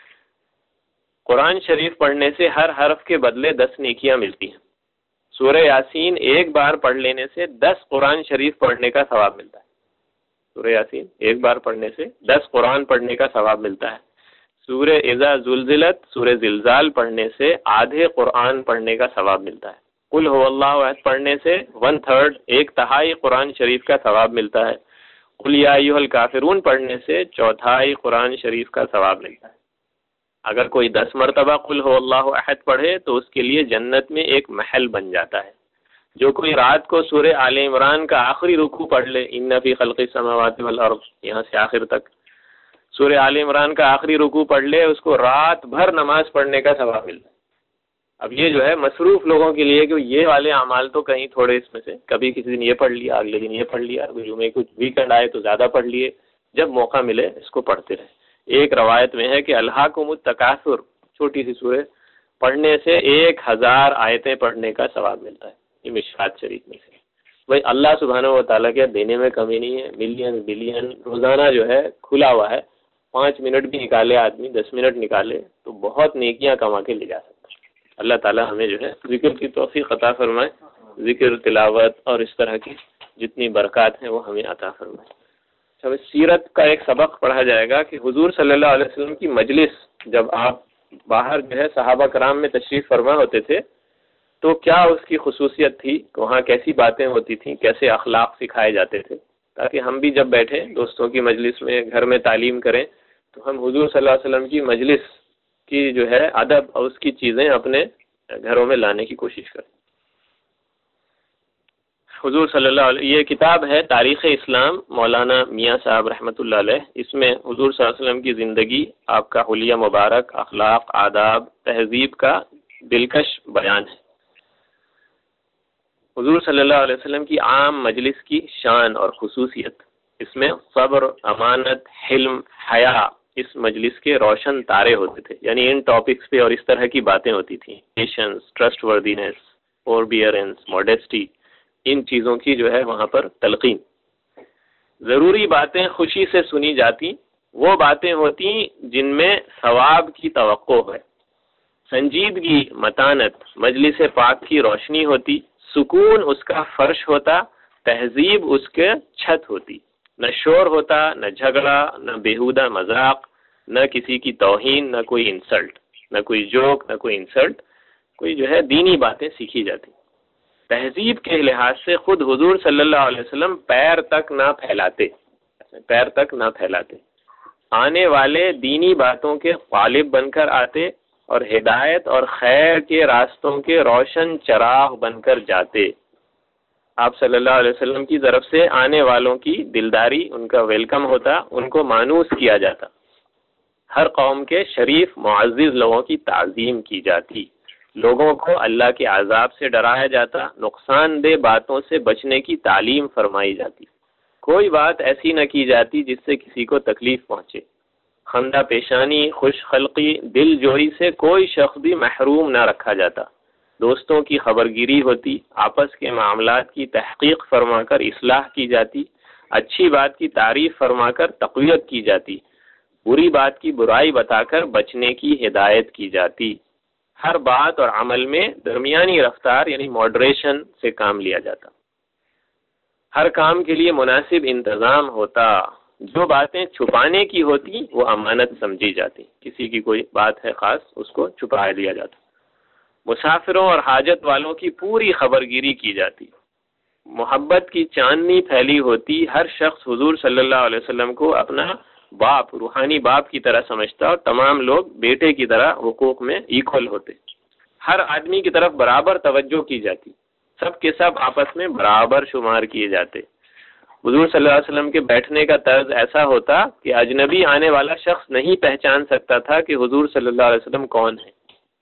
قرآن شریف پڑھنے سے ہر حرف کے بدلے 10 نیکیاں ملتی ہیں. سورہ یاسین 1 بار پڑھ لینے سے 10 قرآن شریف پڑھنے کا ثواب ملتا ہے. سورہ یاسین 1 بار پڑھنے سے 10 قرآن پڑھنے کا ثواب ملتا ہے. سورہ اذا زلزلت، سورہ زلزال پڑھنے سے آدھے قرآن پڑھنے کا ثواب ملتا ہے. قل هو اللہ احد پڑھنے سے 1/3، 1/3 قرآن شریف کا ثواب ملتا ہے. قل یا ایھا الکافرون پڑھنے سے 1/4 قرآن شریف کا ثواب ملتا ہے. اگر کوئی 10 مرتبہ قل هو اللہ احد پڑھے تو اس کے لیے جنت میں ایک محل بن جاتا ہے. جو کوئی رات کو سورہ آل عمران کا آخری رکوع پڑھ لے، ان فی خلق السماوات والارض، یہاں سے آخر تک سورہ آل عمران کا آخری رکوع پڑھ لے، اس کو رات بھر نماز پڑھنے کا ثواب ملتا ہے۔ اب یہ جو ہے مصروف لوگوں کے لیے کہ یہ والے اعمال تو کہیں تھوڑے اس میں سے، کبھی کسی دن یہ پڑھ لیا، اگلے دن یہ پڑھ لیا، جمعے کچھ ویکنڈ آئے تو زیادہ پڑھ لیے، جب موقع ملے اس کو پڑھتے رہے۔ ایک روایت میں ہے کہ الہاکم التکاثر، چھوٹی سی سورہ پڑھنے سے 1000 آیتیں پڑھنے کا ثواب ملتا ہے، یہ مشکات شریف میں سے۔ بھائی اللہ سبحانہ و تعالیٰ کے دینے میں کمی نہیں ہے، ملین بلین روزانہ جو ہے کھلا ہوا ہے، 5 منٹ بھی نکالے آدمی، 10 منٹ نکالے تو بہت نیکیاں کما کے لے جا سکتا ہے۔ اللہ تعالیٰ ہمیں جو ہے ذکر کی توفیق عطا فرمائے، ذکر، تلاوت اور اس طرح کی جتنی برکات ہیں وہ ہمیں عطا فرمائے۔ اب سیرت کا ایک سبق پڑھا جائے گا کہ حضور صلی اللہ علیہ وسلم کی مجلس، جب آپ باہر جو ہے صحابہ کرام میں تشریف فرما ہوتے تھے تو کیا اس کی خصوصیت تھی، وہاں کیسی باتیں ہوتی تھیں، کیسے اخلاق سکھائے جاتے تھے، تاکہ ہم بھی جب بیٹھیں دوستوں کی مجلس میں، گھر میں تعلیم کریں تو ہم حضور صلی اللہ علیہ وسلم کی مجلس کی جو ہے ادب اور اس کی چیزیں اپنے گھروں میں لانے کی کوشش کریں۔ حضور صلی اللہ علیہ، یہ کتاب ہے تاریخ اسلام، مولانا میاں صاحب رحمۃ اللہ علیہ، اس میں حضور صلی اللہ علیہ وسلم کی زندگی، آپ کا حلیہ مبارک، اخلاق، آداب، تہذیب کا دلکش بیان ہے۔ حضور صلی اللہ علیہ وسلم کی عام مجلس کی شان اور خصوصیت، اس میں صبر، امانت، حلم، حیا اس مجلس کے روشن تارے ہوتے تھے، یعنی ان ٹاپکس پہ اور اس طرح کی باتیں ہوتی تھیں، patience, trustworthiness, forbearance, modesty, ان چیزوں کی جو ہے وہاں پر تلقین۔ ضروری باتیں خوشی سے سنی جاتی، وہ باتیں ہوتی جن میں ثواب کی توقع ہے۔ سنجیدگی، متانت، مجلس پاک کی روشنی ہوتی، سکون اس کا فرش ہوتا، تہذیب اس کے چھت ہوتی، نہ شور ہوتا، نہ جھگڑا، نہ بیہودہ مذاق، نہ کسی کی توہین، نہ کوئی انسلٹ، نہ کوئی جوک، نہ کوئی انسلٹ، کوئی جو ہے دینی باتیں سیکھی جاتی۔ تہذیب کے لحاظ سے خود حضور صلی اللہ علیہ وسلم پیر تک نہ پھیلاتے، آنے والے دینی باتوں کے غالب بن کر آتے اور ہدایت اور خیر کے راستوں کے روشن چراغ بن کر جاتے۔ آپ صلی اللہ علیہ وسلم کی طرف سے آنے والوں کی دلداری، ان کا ویلکم ہوتا، ان کو مانوس کیا جاتا، ہر قوم کے شریف معزز لوگوں کی تعظیم کی جاتی، لوگوں کو اللہ کے عذاب سے ڈرایا جاتا، نقصان دہ باتوں سے بچنے کی تعلیم فرمائی جاتی، کوئی بات ایسی نہ کی جاتی جس سے کسی کو تکلیف پہنچے، خندہ پیشانی، خوش خلقی، دل جوئی سے کوئی شخص بھی محروم نہ رکھا جاتا، دوستوں کی خبرگیری ہوتی، آپس کے معاملات کی تحقیق فرما کر اصلاح کی جاتی، اچھی بات کی تعریف فرما کر تقویت کی جاتی، بری بات کی برائی بتا کر بچنے کی ہدایت کی جاتی، ہر بات اور عمل میں درمیانی رفتار یعنی ماڈریشن سے کام لیا جاتا، ہر کام کے لیے مناسب انتظام ہوتا، جو باتیں چھپانے کی ہوتی وہ امانت سمجھی جاتی، کسی کی کوئی بات ہے خاص اس کو چھپا دیا جاتا، مسافروں اور حاجت والوں کی پوری خبرگیری کی جاتی، محبت کی چاندنی پھیلی ہوتی، ہر شخص حضور صلی اللہ علیہ وسلم کو اپنا باپ، روحانی باپ کی طرح سمجھتا اور تمام لوگ بیٹے کی طرح حقوق میں ایکول ہوتے، ہر آدمی کی طرف برابر توجہ کی جاتی، سب کے سب آپس میں برابر شمار کیے جاتے، حضور صلی اللہ علیہ وسلم کے بیٹھنے کا طرز ایسا ہوتا کہ اجنبی آنے والا شخص نہیں پہچان سکتا تھا کہ حضور صلی اللہ علیہ وسلم کون ہے۔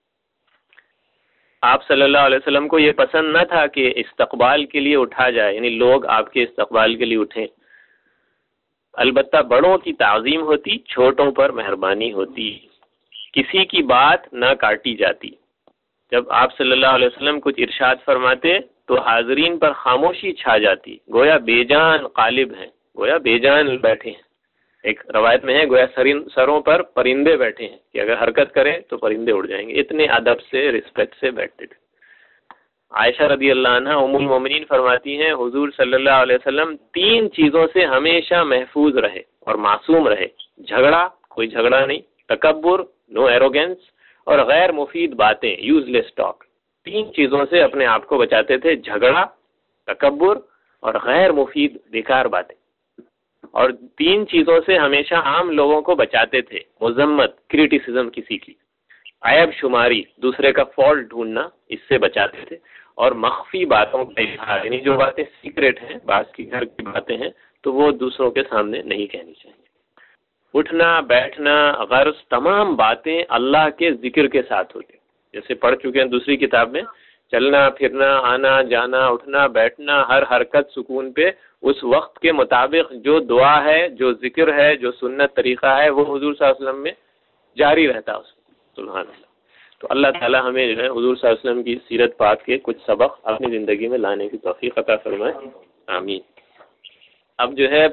آپ صلی اللہ علیہ وسلم کو یہ پسند نہ تھا کہ استقبال کے لیے اٹھا جائے، یعنی لوگ آپ کے استقبال کے لیے اٹھیں، البتہ بڑوں کی تعظیم ہوتی، چھوٹوں پر مہربانی ہوتی، کسی کی بات نہ کاٹی جاتی، جب آپ صلی اللہ علیہ وسلم کچھ ارشاد فرماتے تو حاضرین پر خاموشی چھا جاتی، گویا بے جان غالب ہیں، گویا بے جان بیٹھے ہیں، ایک روایت میں ہے گویا سروں پر پرندے بیٹھے ہیں کہ اگر حرکت کریں تو پرندے اڑ جائیں گے، اتنے ادب سے، رسپیکٹ سے بیٹھتے تھے۔ عائشہ رضی اللہ عنہ ام المومنین فرماتی ہیں حضور صلی اللہ علیہ وسلم 3 چیزوں سے ہمیشہ محفوظ رہے اور معصوم رہے، جھگڑا، کوئی جھگڑا نہیں، تکبر، نو ایروگینس، اور غیر مفید باتیں، یوز لیس ٹاک، 3 چیزوں سے اپنے آپ کو بچاتے تھے، جھگڑا، تکبر اور غیر مفید بیکار باتیں، اور 3 چیزوں سے ہمیشہ عام لوگوں کو بچاتے تھے، مذمت، کریٹیسزم کسی کی، عیب شماری، دوسرے کا فالٹ ڈھونڈنا، اس سے بچاتے تھے، اور مخفی باتوں کا اظہار، یعنی جو باتیں سیکریٹ ہیں، بعض کی گھر کی باتیں ہیں تو وہ دوسروں کے سامنے نہیں کہنی چاہیے۔ اٹھنا بیٹھنا غرض تمام باتیں اللہ کے ذکر کے ساتھ ہوتی ہیں، جیسے پڑھ چکے ہیں دوسری کتاب میں، چلنا پھرنا آنا جانا اٹھنا بیٹھنا ہر حرکت سکون پہ اس وقت کے مطابق جو دعا ہے، جو ذکر ہے، جو سنت طریقہ ہے، وہ حضور صلی اللہ علیہ وسلم میں جاری رہتا ہے اس میں۔ سبحان اللہ۔ تو اللہ تعالی ہمیں جو ہے حضور صلی اللہ علیہ وسلم کی سیرت پاک کے کچھ سبق اپنی زندگی میں لانے کی توفیق عطا فرمائے، آمین۔ اب جو ہے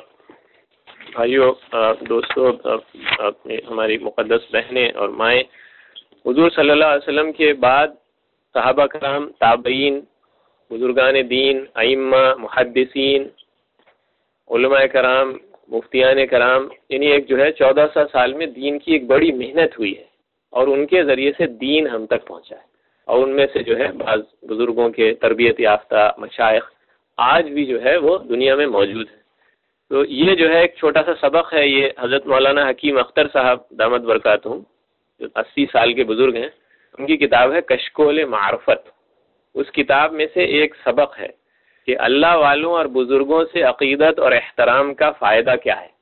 بھائیو، دوستو، ہماری مقدس بہنیں اور مائیں، حضور صلی اللہ علیہ وسلم کے بعد صحابہ کرام، تابعین، بزرگان دین، ائمہ، محدثین، علماء کرام، مفتیان کرام، یعنی ایک جو ہے 1400 سال میں دین کی ایک بڑی محنت ہوئی ہے اور ان کے ذریعے سے دین ہم تک پہنچا ہے، اور ان میں سے جو ہے بعض بزرگوں کے تربیت یافتہ مشائخ آج بھی جو ہے وہ دنیا میں موجود ہیں۔ تو یہ جو ہے ایک چھوٹا سا سبق ہے، یہ حضرت مولانا حکیم اختر صاحب دامت برکاتہم جو 80 سال کے بزرگ ہیں، ان کی کتاب ہے کشکول معرفت۔ اس کتاب میں سے ایک سبق ہے کہ اللہ والوں اور بزرگوں سے عقیدت اور احترام کا فائدہ کیا ہے۔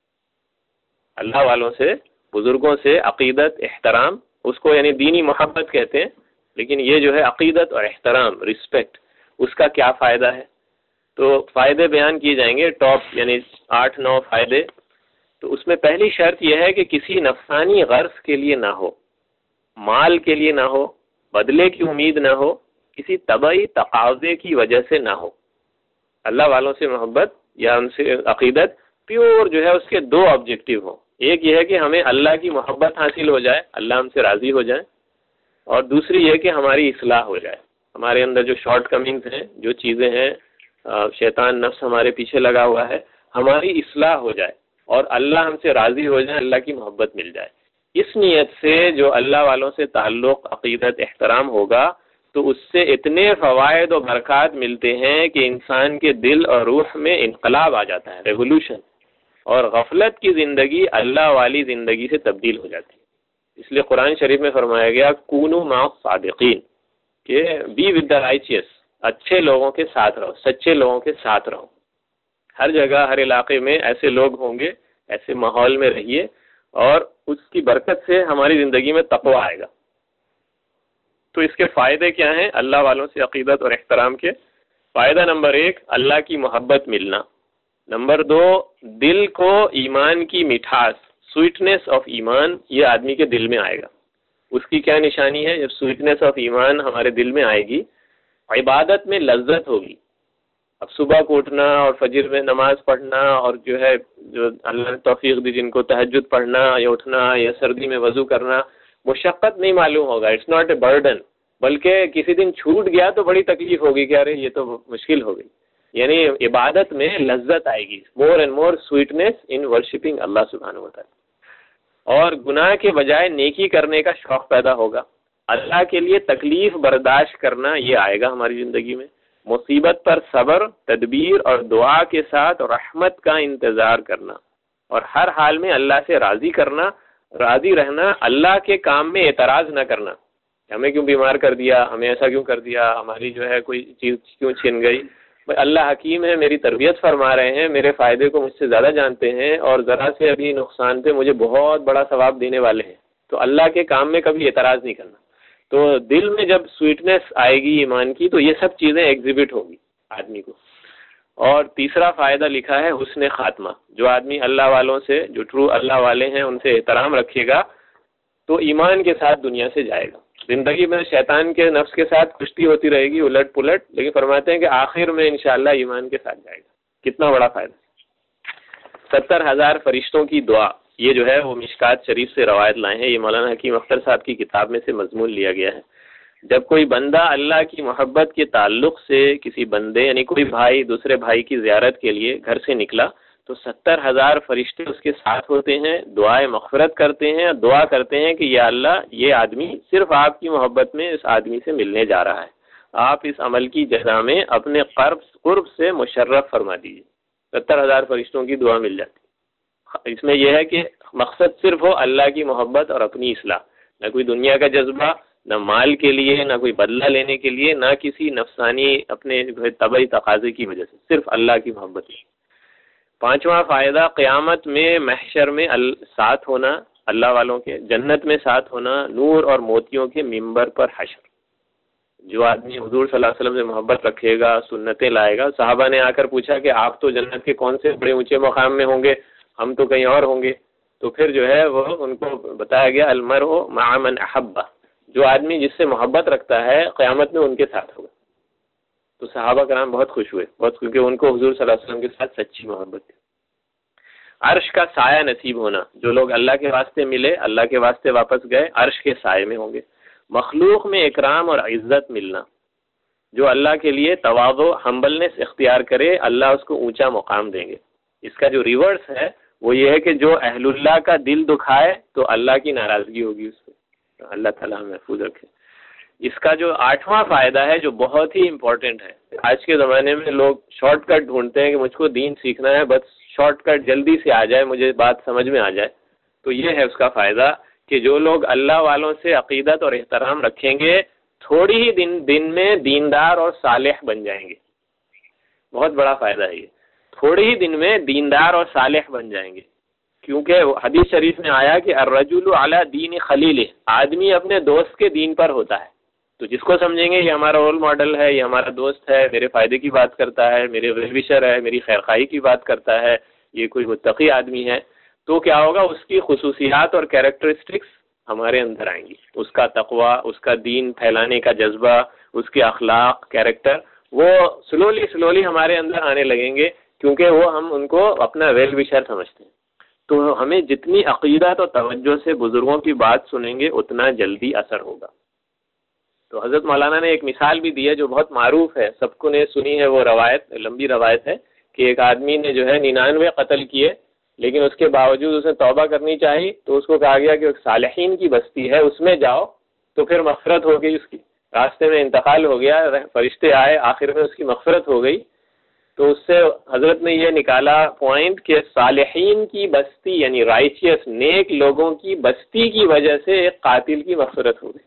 اللہ والوں سے، بزرگوں سے عقیدت، احترام، اس کو یعنی دینی محبت کہتے ہیں، لیکن یہ جو ہے عقیدت اور احترام، رسپیکٹ، اس کا کیا فائدہ ہے۔ تو فائدے بیان کیے جائیں گے، ٹاپ یعنی 8-9 فائدے۔ تو اس میں پہلی شرط یہ ہے کہ کسی نفسانی غرض کے لیے نہ ہو، مال کے لیے نہ ہو، بدلے کی امید نہ ہو، کسی طبعی تقاضے کی وجہ سے نہ ہو۔ اللہ والوں سے محبت یا ان سے عقیدت پیور جو ہے اس کے 2 آبجیکٹیو ہوں۔ ایک یہ ہے کہ ہمیں اللہ کی محبت حاصل ہو جائے، اللہ ہم سے راضی ہو جائے، اور دوسری یہ کہ ہماری اصلاح ہو جائے، ہمارے اندر جو شارٹ کمنگز ہیں، جو چیزیں ہیں، شیطان نفس ہمارے پیچھے لگا ہوا ہے، ہماری اصلاح ہو جائے اور اللہ ہم سے راضی ہو جائے، اللہ کی محبت مل جائے۔ اس نیت سے جو اللہ والوں سے تعلق، عقیدت، احترام ہوگا تو اس سے اتنے فوائد و برکات ملتے ہیں کہ انسان کے دل اور روح میں انقلاب آ جاتا ہے، ریولوشن، اور غفلت کی زندگی اللہ والی زندگی سے تبدیل ہو جاتی ہے۔ اس لیے قرآن شریف میں فرمایا گیا کونوا مع الصادقین، کہ بی ود دا رائچیس، اچھے لوگوں کے ساتھ رہو، سچے لوگوں کے ساتھ رہو۔ ہر جگہ، ہر علاقے میں ایسے لوگ ہوں گے، ایسے ماحول میں رہیے، اور اس کی برکت سے ہماری زندگی میں تقوی آئے گا۔ تو اس کے فائدے کیا ہیں اللہ والوں سے عقیدت اور احترام کے؟ فائدہ نمبر 1، اللہ کی محبت ملنا۔ نمبر 2، دل کو ایمان کی مٹھاس، سویٹنس آف ایمان، یہ آدمی کے دل میں آئے گا۔ اس کی کیا نشانی ہے؟ جب سویٹنس آف ایمان ہمارے دل میں آئے گی، عبادت میں لذت ہوگی۔ اب صبح کو اٹھنا اور فجر میں نماز پڑھنا، اور جو ہے جو اللہ نے توفیق دی جن کو تہجد پڑھنا یا اٹھنا یا سردی میں وضو کرنا، مشقت نہیں معلوم ہوگا، اٹس ناٹ اے برڈن، بلکہ کسی دن چھوٹ گیا تو بڑی تکلیف ہوگی کہ ارے یہ تو مشکل ہو گئی۔ یعنی عبادت میں لذت آئے گی، more and more sweetness in worshipping اللہ سبحانہ و تعالی، اور گناہ کے بجائے نیکی کرنے کا شوق پیدا ہوگا۔ اللہ کے لیے تکلیف برداشت کرنا یہ آئے گا ہماری زندگی میں، مصیبت پر صبر، تدبیر اور دعا کے ساتھ رحمت کا انتظار کرنا، اور ہر حال میں اللہ سے راضی رہنا، اللہ کے کام میں اعتراض نہ کرنا، ہمیں کیوں بیمار کر دیا، ہمیں ایسا کیوں کر دیا، ہماری جو ہے کوئی چیز کیوں چھن گئی۔ اللہ حکیم ہے، میری تربیت فرما رہے ہیں، میرے فائدے کو مجھ سے زیادہ جانتے ہیں، اور ذرا سے ابھی نقصان پہ مجھے بہت بڑا ثواب دینے والے ہیں، تو اللہ کے کام میں کبھی اعتراض نہیں کرنا۔ تو دل میں جب سویٹنس آئے گی ایمان کی تو یہ سب چیزیں ایگزیبٹ ہوگی آدمی کو۔ اور تیسرا فائدہ لکھا ہے حسن خاتمہ، جو آدمی اللہ والوں سے، جو ٹرو اللہ والے ہیں، ان سے احترام رکھے گا تو ایمان کے ساتھ دنیا سے جائے گا۔ زندگی میں شیطان کے نفس کے ساتھ کشتی ہوتی رہے گی، الٹ پلٹ، لیکن فرماتے ہیں کہ آخر میں انشاءاللہ ایمان کے ساتھ جائے گا۔ کتنا بڑا فائدہ۔ 70,000 فرشتوں کی دعا، یہ جو ہے وہ مشکات شریف سے روایت لائے ہیں، یہ مولانا حکیم اختر صاحب کی کتاب میں سے مضمون لیا گیا ہے۔ جب کوئی بندہ اللہ کی محبت کے تعلق سے کسی بندے یعنی کوئی بھائی دوسرے بھائی کی زیارت کے لیے گھر سے نکلا تو 70,000 فرشتے اس کے ساتھ ہوتے ہیں، دعائے مغفرت کرتے ہیں، دعا کرتے ہیں کہ یا اللہ یہ آدمی صرف آپ کی محبت میں اس آدمی سے ملنے جا رہا ہے، آپ اس عمل کی جزا میں اپنے قرب سے مشرف فرما دیجیے۔ 70,000 فرشتوں کی دعا مل جاتی۔ اس میں یہ ہے کہ مقصد صرف ہو اللہ کی محبت اور اپنی اصلاح، نہ کوئی دنیا کا جذبہ، نہ مال کے لیے، نہ کوئی بدلہ لینے کے لیے، نہ کسی نفسانی اپنے طبعی تقاضے کی وجہ سے، صرف اللہ کی محبت ہے۔ پانچواں فائدہ، قیامت میں محشر میں ساتھ ہونا اللہ والوں کے، جنت میں ساتھ ہونا، نور اور موتیوں کے ممبر پر حشر۔ جو آدمی حضور صلی اللہ علیہ وسلم سے محبت رکھے گا، سنتیں لائے گا، صحابہ نے آ کر پوچھا کہ آپ تو جنت کے کون سے بڑے اونچے مقام میں ہوں گے، ہم تو کہیں اور ہوں گے، تو پھر جو ہے وہ ان کو بتایا گیا المرء مع من احبہ، جو آدمی جس سے محبت رکھتا ہے قیامت میں ان کے ساتھ ہوگا۔ تو صحابہ کرام بہت خوش ہوئے، بہت، کیونکہ ان کو حضور صلی اللہ علیہ وسلم کے ساتھ سچی محبت تھی۔ عرش کا سایہ نصیب ہونا، جو لوگ اللہ کے واسطے ملے، اللہ کے واسطے واپس گئے، عرش کے سائے میں ہوں گے۔ مخلوق میں اکرام اور عزت ملنا، جو اللہ کے لیے تواضع، ہمبلنس اختیار کرے، اللہ اس کو اونچا مقام دیں گے۔ اس کا جو ریورس ہے وہ یہ ہے کہ جو اہل اللہ کا دل دکھائے تو اللہ کی ناراضگی ہوگی اس پہ۔ اللہ تعالیٰ محفوظ رکھے۔ اس کا جو آٹھواں فائدہ ہے جو بہت ہی امپورٹنٹ ہے، آج کے زمانے میں لوگ شارٹ کٹ ڈھونڈتے ہیں کہ مجھ کو دین سیکھنا ہے، بس شارٹ کٹ جلدی سے آ جائے، مجھے بات سمجھ میں آ جائے، تو یہ ہے اس کا فائدہ کہ جو لوگ اللہ والوں سے عقیدت اور احترام رکھیں گے، تھوڑی ہی دن میں دیندار اور صالح بن جائیں گے۔ بہت بڑا فائدہ ہے یہ، تھوڑے ہی دن میں دیندار اور صالح بن جائیں گے، کیونکہ حدیث شریف میں آیا کہ الرجل علی دین خلیلہ، آدمی اپنے دوست کے دین پر ہوتا ہے۔ تو جس کو سمجھیں گے یہ ہمارا رول ماڈل ہے، یہ ہمارا دوست ہے، میرے فائدے کی بات کرتا ہے، میرے ویل وشر ہے، میری خیرخواہی کی بات کرتا ہے، یہ کوئی متقی آدمی ہے، تو کیا ہوگا، اس کی خصوصیات اور کیریکٹرسٹکس ہمارے اندر آئیں گی، اس کا تقوی، اس کا دین پھیلانے کا جذبہ، اس کے اخلاق، کیریکٹر، وہ سلولی ہمارے اندر آنے لگیں گے، کیونکہ وہ ہم ان کو اپنا ویل وشر سمجھتے ہیں۔ تو ہمیں جتنی عقیدت اور توجہ سے بزرگوں کی بات سنیں گے اتنا جلدی اثر ہوگا۔ تو حضرت مولانا نے ایک مثال بھی دی ہے جو بہت معروف ہے، سب کو نے سنی ہے، وہ روایت، لمبی روایت ہے کہ ایک آدمی نے جو ہے 99 قتل کیے، لیکن اس کے باوجود اسے توبہ کرنی چاہی، تو اس کو کہا گیا کہ ایک صالحین کی بستی ہے، اس میں جاؤ، تو پھر مغفرت ہو گئی، اس کی راستے میں انتقال ہو گیا، فرشتے آئے، آخر میں اس کی مغفرت ہو گئی۔ تو اس سے حضرت نے یہ نکالا پوائنٹ کہ صالحین کی بستی یعنی رائچیس، نیک لوگوں کی بستی کی وجہ سے ایک قاتل کی مغفرت ہو گئی۔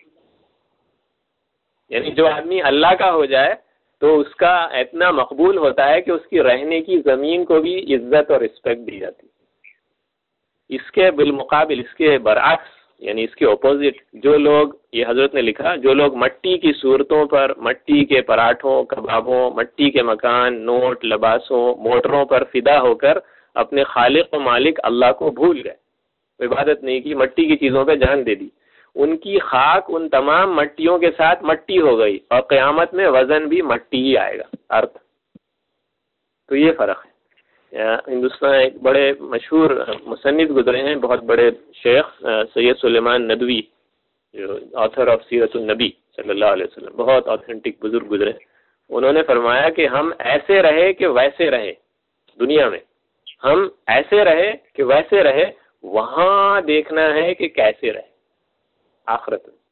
یعنی جو آدمی اللہ کا ہو جائے تو اس کا اتنا مقبول ہوتا ہے کہ اس کی رہنے کی زمین کو بھی عزت اور رسپیکٹ دی جاتی ہے۔ اس کے بالمقابل، اس کے برعکس، یعنی اس کے اپوزٹ، جو لوگ، یہ حضرت نے لکھا، جو لوگ مٹی کی صورتوں پر، مٹی کے پراٹھوں، کبابوں، مٹی کے مکان، نوٹ، لباسوں، موٹروں پر فدا ہو کر اپنے خالق و مالک اللہ کو بھول گئے، عبادت نہیں کی، مٹی کی چیزوں پہ جان دے دی، ان کی خاک ان تمام مٹیوں کے ساتھ مٹی ہو گئی، اور قیامت میں وزن بھی مٹی ہی آئے گا، ارتھ۔ تو یہ فرق ہے۔ ہندوستان ایک بڑے مشہور مصنف گزرے ہیں، بہت بڑے شیخ سید سلیمان ندوی، جو آتھر آف سیرت النبی صلی اللہ علیہ وسلم، بہت آتھینٹک بزرگ گزرے، انہوں نے فرمایا کہ ہم ایسے رہے کہ ویسے رہے، دنیا میں ہم ایسے رہے کہ ویسے رہے، وہاں دیکھنا ہے کہ کیسے رہے آخرت میں۔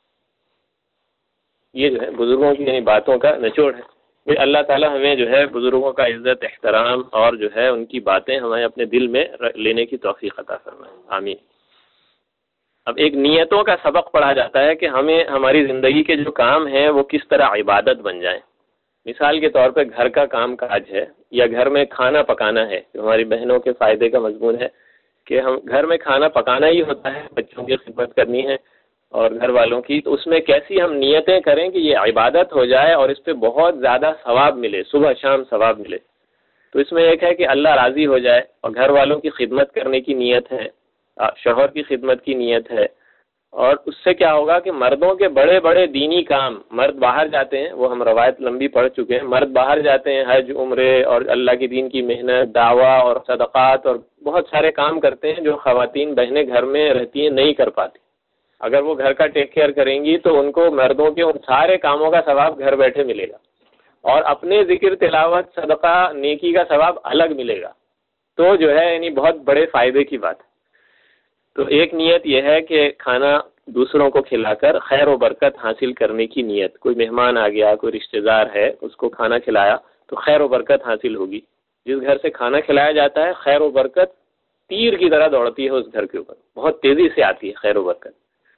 یہ جو ہے بزرگوں کی یعنی باتوں کا نچوڑ ہے۔ اللہ تعالیٰ ہمیں جو ہے بزرگوں کا عزت، احترام اور جو ہے ان کی باتیں ہمیں اپنے دل میں لینے کی توفیق عطا فرمائے، آمین۔ اب ایک نیتوں کا سبق پڑھا جاتا ہے کہ ہمیں ہماری زندگی کے جو کام ہیں وہ کس طرح عبادت بن جائیں۔ مثال کے طور پہ گھر کا کام کاج ہے، یا گھر میں کھانا پکانا ہے، جو ہماری بہنوں کے فائدے کا مضمون ہے کہ ہم گھر میں کھانا پکانا ہی ہوتا ہے، بچوں کی خدمت کرنی ہے اور گھر والوں کی، تو اس میں کیسی ہم نیتیں کریں کہ یہ عبادت ہو جائے اور اس پہ بہت زیادہ ثواب ملے، صبح شام ثواب ملے۔ تو اس میں ایک ہے کہ اللہ راضی ہو جائے، اور گھر والوں کی خدمت کرنے کی نیت ہے، شوہر کی خدمت کی نیت ہے، اور اس سے کیا ہوگا کہ مردوں کے بڑے بڑے دینی کام، مرد باہر جاتے ہیں، وہ ہم روایت لمبی پڑھ چکے ہیں، مرد باہر جاتے ہیں حج، عمرے اور اللہ کی دین کی محنت، دعویٰ اور صدقات اور بہت سارے کام کرتے ہیں جو خواتین بہنیں گھر میں رہتی ہیں نہیں کر پاتی۔ اگر وہ گھر کا ٹیک کیئر کریں گی تو ان کو مردوں کے ان سارے کاموں کا ثواب گھر بیٹھے ملے گا، اور اپنے ذکر، تلاوت، صدقہ، نیکی کا ثواب الگ ملے گا۔ تو جو ہے یعنی بہت بڑے فائدے کی بات ہے۔ تو ایک نیت یہ ہے کہ کھانا دوسروں کو کھلا کر خیر و برکت حاصل کرنے کی نیت، کوئی مہمان آ گیا، کوئی رشتہ دار ہے، اس کو کھانا کھلایا تو خیر و برکت حاصل ہوگی۔ جس گھر سے کھانا کھلایا جاتا ہے خیر و برکت تیر کی طرح دوڑتی ہے اس گھر کے اوپر، بہت تیزی سے آتی ہے خیر و برکت۔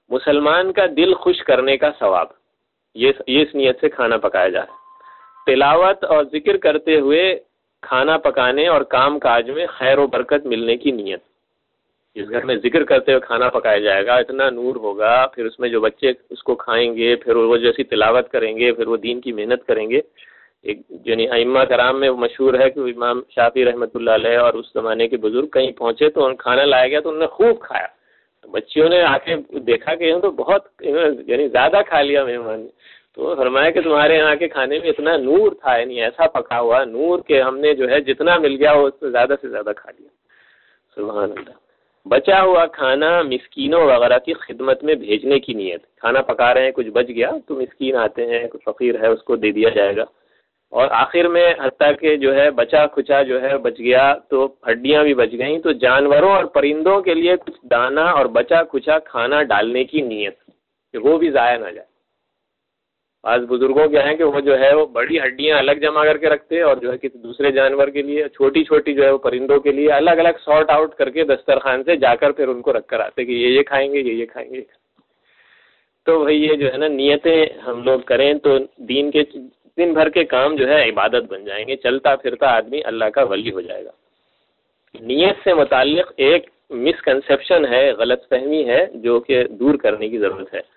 مسلمان کا دل خوش کرنے کا ثواب، یہ اس نیت سے کھانا پکایا جا رہا ہے۔ تلاوت اور ذکر کرتے ہوئے کھانا پکانے اور کام کاج میں خیر و برکت ملنے کی نیت۔ جس گھر میں ذکر کرتے ہوئے کھانا پکایا جائے گا اتنا نور ہوگا، پھر اس میں جو بچے اس کو کھائیں گے، پھر وہ جیسی تلاوت کریں گے، پھر وہ دین کی محنت کریں گے۔ ایک یعنی ائمہ کرام میں مشہور ہے کہ امام شافعی رحمۃ اللہ علیہ اور اس زمانے کے بزرگ کہیں پہنچے تو کھانا لایا گیا تو انہوں نے خوب کھایا، تو بچیوں نے آ کے دیکھا کہ تو بہت یعنی زیادہ کھا لیا مہمان نے، تو فرمایا کہ تمہارے یہاں کے کھانے میں اتنا نور تھا، یعنی ایسا پکا ہوا نور کہ ہم نے جو ہے جتنا مل گیا وہ اس سے زیادہ کھا لیا۔ سبحان اللہ۔ بچا ہوا کھانا مسکینوں وغیرہ کی خدمت میں بھیجنے کی نیت، کھانا پکا رہے ہیں کچھ بچ گیا تو مسکین آتے ہیں، کچھ فقیر ہے اس کو دے دیا جائے گا۔ اور آخر میں حتیٰ کہ جو ہے بچا کھچا جو ہے بچ گیا تو ہڈیاں بھی بچ گئیں تو جانوروں اور پرندوں کے لیے کچھ دانہ اور بچا کھچا کھانا ڈالنے کی نیت کہ وہ بھی ضائع نہ جائے۔ بعض بزرگوں کے ہیں کہ وہ جو ہے وہ بڑی ہڈیاں الگ جمع کر کے رکھتے اور جو ہے کسی دوسرے جانور کے لیے چھوٹی چھوٹی جو ہے وہ پرندوں کے لیے الگ الگ سارٹ آؤٹ کر کے دسترخوان سے جا کر پھر ان کو رکھ کر آتے کہ یہ کھائیں گے، یہ کھائیں گے۔ تو بھئی یہ جو ہے نا نیتیں ہم لوگ کریں تو دین کے دن بھر کے کام جو ہے عبادت بن جائیں گے، چلتا پھرتا آدمی اللہ کا ولی ہو جائے گا۔ نیت سے متعلق ایک مسکنسیپشن ہے، غلط فہمی ہے جو کہ دور کرنے کی ضرورت ہے۔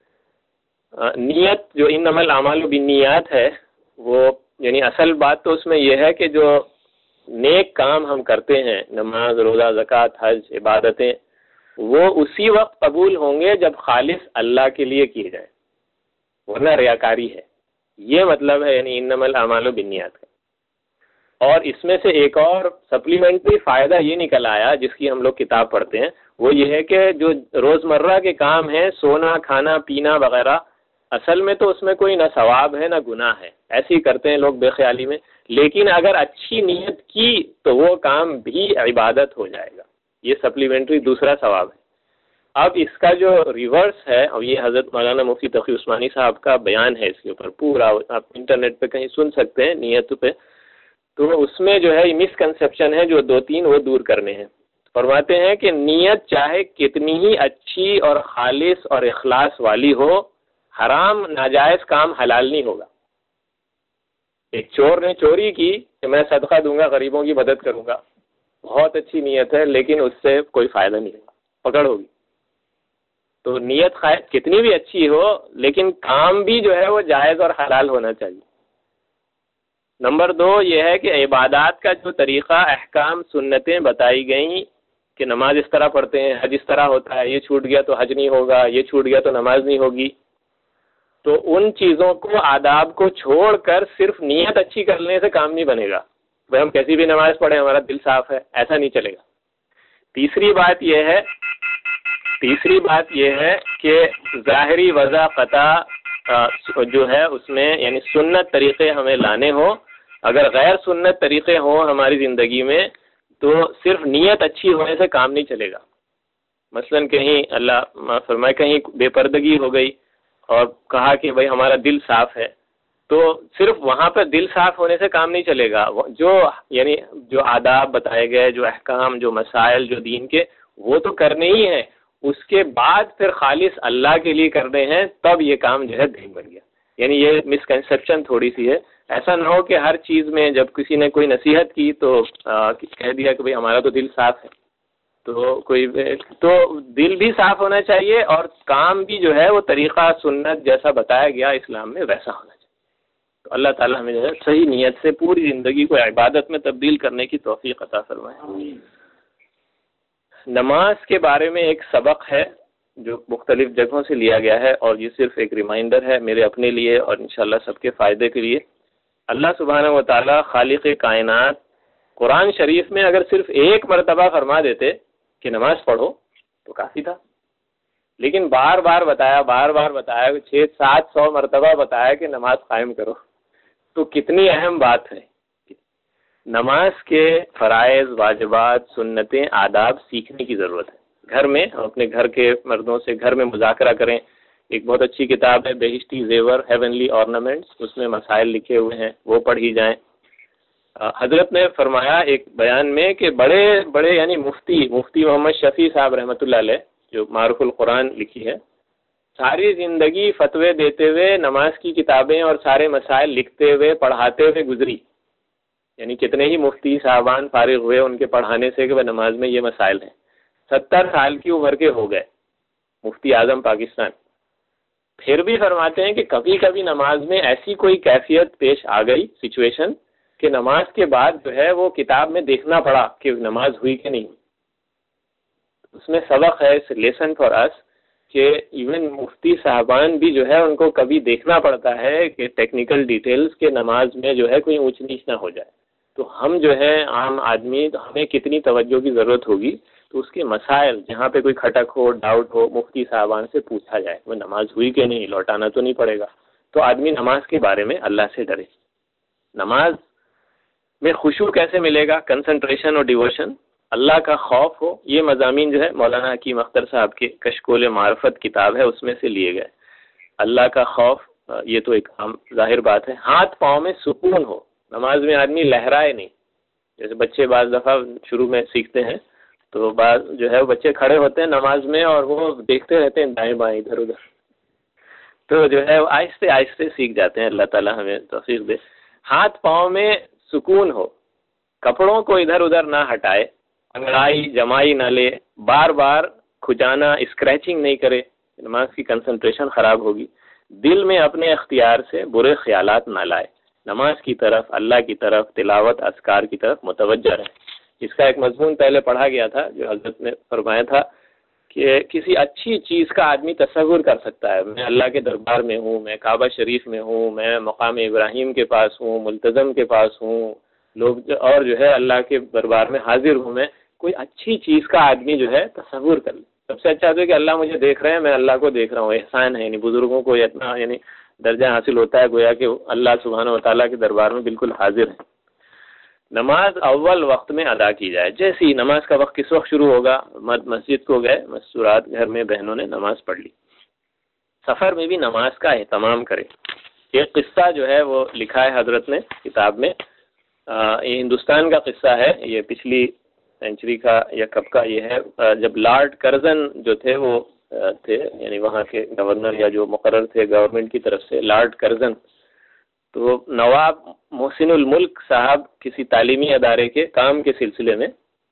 نیت جو انما الاعمال بالنیات ہے وہ یعنی اصل بات تو اس میں یہ ہے کہ جو نیک کام ہم کرتے ہیں، نماز، روزہ، زکوٰۃ، حج، عبادتیں، وہ اسی وقت قبول ہوں گے جب خالص اللہ کے لیے کیے جائیں، ورنہ ریاکاری ہے، یہ مطلب ہے یعنی انما الاعمال بالنیات کا۔ اور اس میں سے ایک اور سپلیمنٹری فائدہ یہ نکل آیا جس کی ہم لوگ کتاب پڑھتے ہیں، وہ یہ ہے کہ جو روزمرہ کے کام ہیں، سونا، کھانا، پینا وغیرہ، اصل میں تو اس میں کوئی نہ ثواب ہے نہ گناہ ہے، ایسے ہی کرتے ہیں لوگ بے خیالی میں، لیکن اگر اچھی نیت کی تو وہ کام بھی عبادت ہو جائے گا، یہ سپلیمنٹری دوسرا ثواب ہے۔ اب اس کا جو ریورس ہے، اور یہ حضرت مولانا مفتی تقی عثمانی صاحب کا بیان ہے اس کے اوپر پورا، آپ انٹرنیٹ پہ کہیں سن سکتے ہیں نیت پہ، تو اس میں جو ہے مسکنسیپشن ہے جو 2-3 وہ دور کرنے ہیں۔ فرماتے ہیں کہ نیت چاہے کتنی ہی اچھی اور خالص اور اخلاص والی ہو، حرام ناجائز کام حلال نہیں ہوگا۔ ایک چور نے چوری کی کہ میں صدقہ دوں گا، غریبوں کی مدد کروں گا، بہت اچھی نیت ہے لیکن اس سے کوئی فائدہ نہیں ہوگا، پکڑ ہوگی۔ تو نیت کتنی بھی اچھی ہو لیکن کام بھی جو ہے وہ جائز اور حلال ہونا چاہیے۔ نمبر 2 یہ ہے کہ عبادات کا جو طریقہ، احکام، سنتیں بتائی گئیں کہ نماز اس طرح پڑھتے ہیں، حج اس طرح ہوتا ہے، یہ چھوٹ گیا تو حج نہیں ہوگا، یہ چھوٹ گیا تو نماز نہیں ہوگی، تو ان چیزوں کو، آداب کو چھوڑ کر صرف نیت اچھی کرنے سے کام نہیں بنے گا۔ بھائی ہم کیسی بھی نماز پڑھیں ہمارا دل صاف ہے، ایسا نہیں چلے گا۔ تیسری بات یہ ہے کہ ظاہری وضع قطع جو ہے اس میں یعنی سنت طریقے ہمیں لانے ہوں، اگر غیر سنت طریقے ہوں ہماری زندگی میں تو صرف نیت اچھی ہونے سے کام نہیں چلے گا۔ مثلا کہیں اللہ معاف فرمائے کہیں بے پردگی ہو گئی اور کہا کہ بھائی ہمارا دل صاف ہے، تو صرف وہاں پہ دل صاف ہونے سے کام نہیں چلے گا، جو آداب بتائے گئے، جو احکام، جو مسائل جو دین کے، وہ تو کرنے ہی ہیں، اس کے بعد پھر خالص اللہ کے لیے کرنے ہیں، تب یہ کام جو ہے دین بن گیا۔ یعنی یہ مسکنسیپشن تھوڑی سی ہے، ایسا نہ ہو کہ ہر چیز میں جب کسی نے کوئی نصیحت کی تو کہہ دیا کہ بھائی ہمارا تو دل صاف ہے، تو دل بھی صاف ہونا چاہیے اور کام بھی جو ہے وہ طریقہ سنت جیسا بتایا گیا اسلام میں ویسا ہونا چاہیے۔ تو اللہ تعالیٰ ہمیں جو ہے صحیح نیت سے پوری زندگی کو عبادت میں تبدیل کرنے کی توفیق عطا فرمائے۔ نماز کے بارے میں ایک سبق ہے جو مختلف جگہوں سے لیا گیا ہے، اور یہ صرف ایک ریمائنڈر ہے میرے اپنے لیے اور انشاءاللہ سب کے فائدے کے لیے۔ اللہ سبحانہ و تعالیٰ خالق کائنات قرآن شریف میں اگر صرف ایک مرتبہ فرما دیتے کہ نماز پڑھو تو کافی تھا، لیکن بار بار بتایا 600-700 مرتبہ بتایا کہ نماز قائم کرو، تو کتنی اہم بات ہے۔ نماز کے فرائض، واجبات، سنتیں، آداب سیکھنے کی ضرورت ہے۔ گھر میں ہم اپنے گھر کے مردوں سے گھر میں مذاکرہ کریں۔ ایک بہت اچھی کتاب ہے بہشتی زیور، ہیونلی آرنامنٹس، اس میں مسائل لکھے ہوئے ہیں، وہ پڑھی جائیں۔ حضرت نے فرمایا ایک بیان میں کہ بڑے یعنی مفتی محمد شفیع صاحب رحمۃ اللہ علیہ جو معروف القرآن لکھی ہے، ساری زندگی فتوے دیتے ہوئے نماز کی کتابیں اور سارے مسائل لکھتے ہوئے پڑھاتے ہوئے گزری. یعنی کتنے ہی مفتی صاحبان فارغ ہوئے ان کے پڑھانے سے کہ وہ نماز میں یہ مسائل ہیں. 70 سال کی عمر کے ہو گئے مفتی اعظم پاکستان. پھر بھی فرماتے ہیں کہ کبھی کبھی نماز میں ایسی کوئی کیفیت پیش آ گئی سچویشن کہ نماز کے بعد جو ہے وہ کتاب میں دیکھنا پڑا کہ نماز ہوئی کہ نہیں. اس میں سبق ہے, لیسن فار اس, کہ ایون مفتی صاحبان بھی جو ہے ان کو کبھی دیکھنا پڑتا ہے کہ ٹیکنیکل ڈیٹیلز کے نماز میں جو ہے کوئی اونچ نیچ نہ ہو جائے. تو ہم جو ہے عام آدمی ہمیں کتنی توجہ کی ضرورت ہوگی, تو اس کے مسائل جہاں پہ کوئی کھٹک ہو, ڈاؤٹ ہو, مفتی صاحبان سے پوچھا جائے وہ نماز ہوئی کہ نہیں, لوٹانا تو نہیں پڑے گا. تو آدمی نماز کے بارے میں اللہ سے ڈرے. نماز میں خشوع کیسے ملے گا؟ کنسنٹریشن اور ڈیووشن, اللہ کا خوف ہو. یہ مضامین جو ہے مولانا حکیم اختر صاحب کے کشکول معرفت کتاب ہے اس میں سے لیے گئے. اللہ کا خوف, یہ تو ایک عام ظاہر بات ہے. ہاتھ پاؤں میں سکون ہو, نماز میں آدمی لہرائے نہیں. جیسے بچے بعض دفعہ شروع میں سیکھتے ہیں تو بعض جو ہے وہ بچے کھڑے ہوتے ہیں نماز میں اور وہ دیکھتے رہتے ہیں دائیں بائیں ادھر ادھر, تو جو ہے وہ آہستہ آہستہ سیکھ جاتے ہیں. اللہ تعالیٰ ہمیں توفیق دے. ہاتھ پاؤں میں سکون ہو, کپڑوں کو ادھر ادھر نہ ہٹائے, انگڑائی جمائی نہ لے, بار بار کھجانا اسکریچنگ نہیں کرے, نماز کی کنسنٹریشن خراب ہوگی. دل میں اپنے اختیار سے برے خیالات نہ لائے, نماز کی طرف, اللہ کی طرف, تلاوت اذکار کی طرف متوجہ رہے. اس کا ایک مضمون پہلے پڑھا گیا تھا جو حضرت نے فرمایا تھا کہ کسی اچھی چیز کا آدمی تصور کر سکتا ہے. میں اللہ کے دربار میں ہوں, میں کعبہ شریف میں ہوں, میں مقام ابراہیم کے پاس ہوں, ملتزم کے پاس ہوں, لوگ اور جو ہے اللہ کے دربار میں حاضر ہوں. میں کوئی اچھی چیز کا آدمی جو ہے تصور کر لے. سب سے اچھا تو ہے کہ اللہ مجھے دیکھ رہے ہیں, میں اللہ کو دیکھ رہا ہوں. احسان ہے, یعنی بزرگوں کو اتنا یعنی درجہ حاصل ہوتا ہے گویا کہ اللہ سبحانہ و تعالیٰ کے دربار میں بالکل حاضر ہے. نماز اول وقت میں ادا کی جائے. جیسے ہی نماز کا وقت کس وقت شروع ہوگا, مسجد کو گئے, مستورات گھر میں بہنوں نے نماز پڑھ لی. سفر میں بھی نماز کا اہتمام کرے. ایک قصہ جو ہے وہ لکھا ہے حضرت نے کتاب میں, یہ ہندوستان کا قصہ ہے, یہ پچھلی سینچری کا یا کب کا یہ ہے, جب لارڈ کرزن جو تھے وہ تھے, یعنی وہاں کے گورنر یا جو مقرر تھے گورنمنٹ کی طرف سے, لارڈ کرزن. تو نواب محسن الملک صاحب کسی تعلیمی ادارے کے کام کے سلسلے میں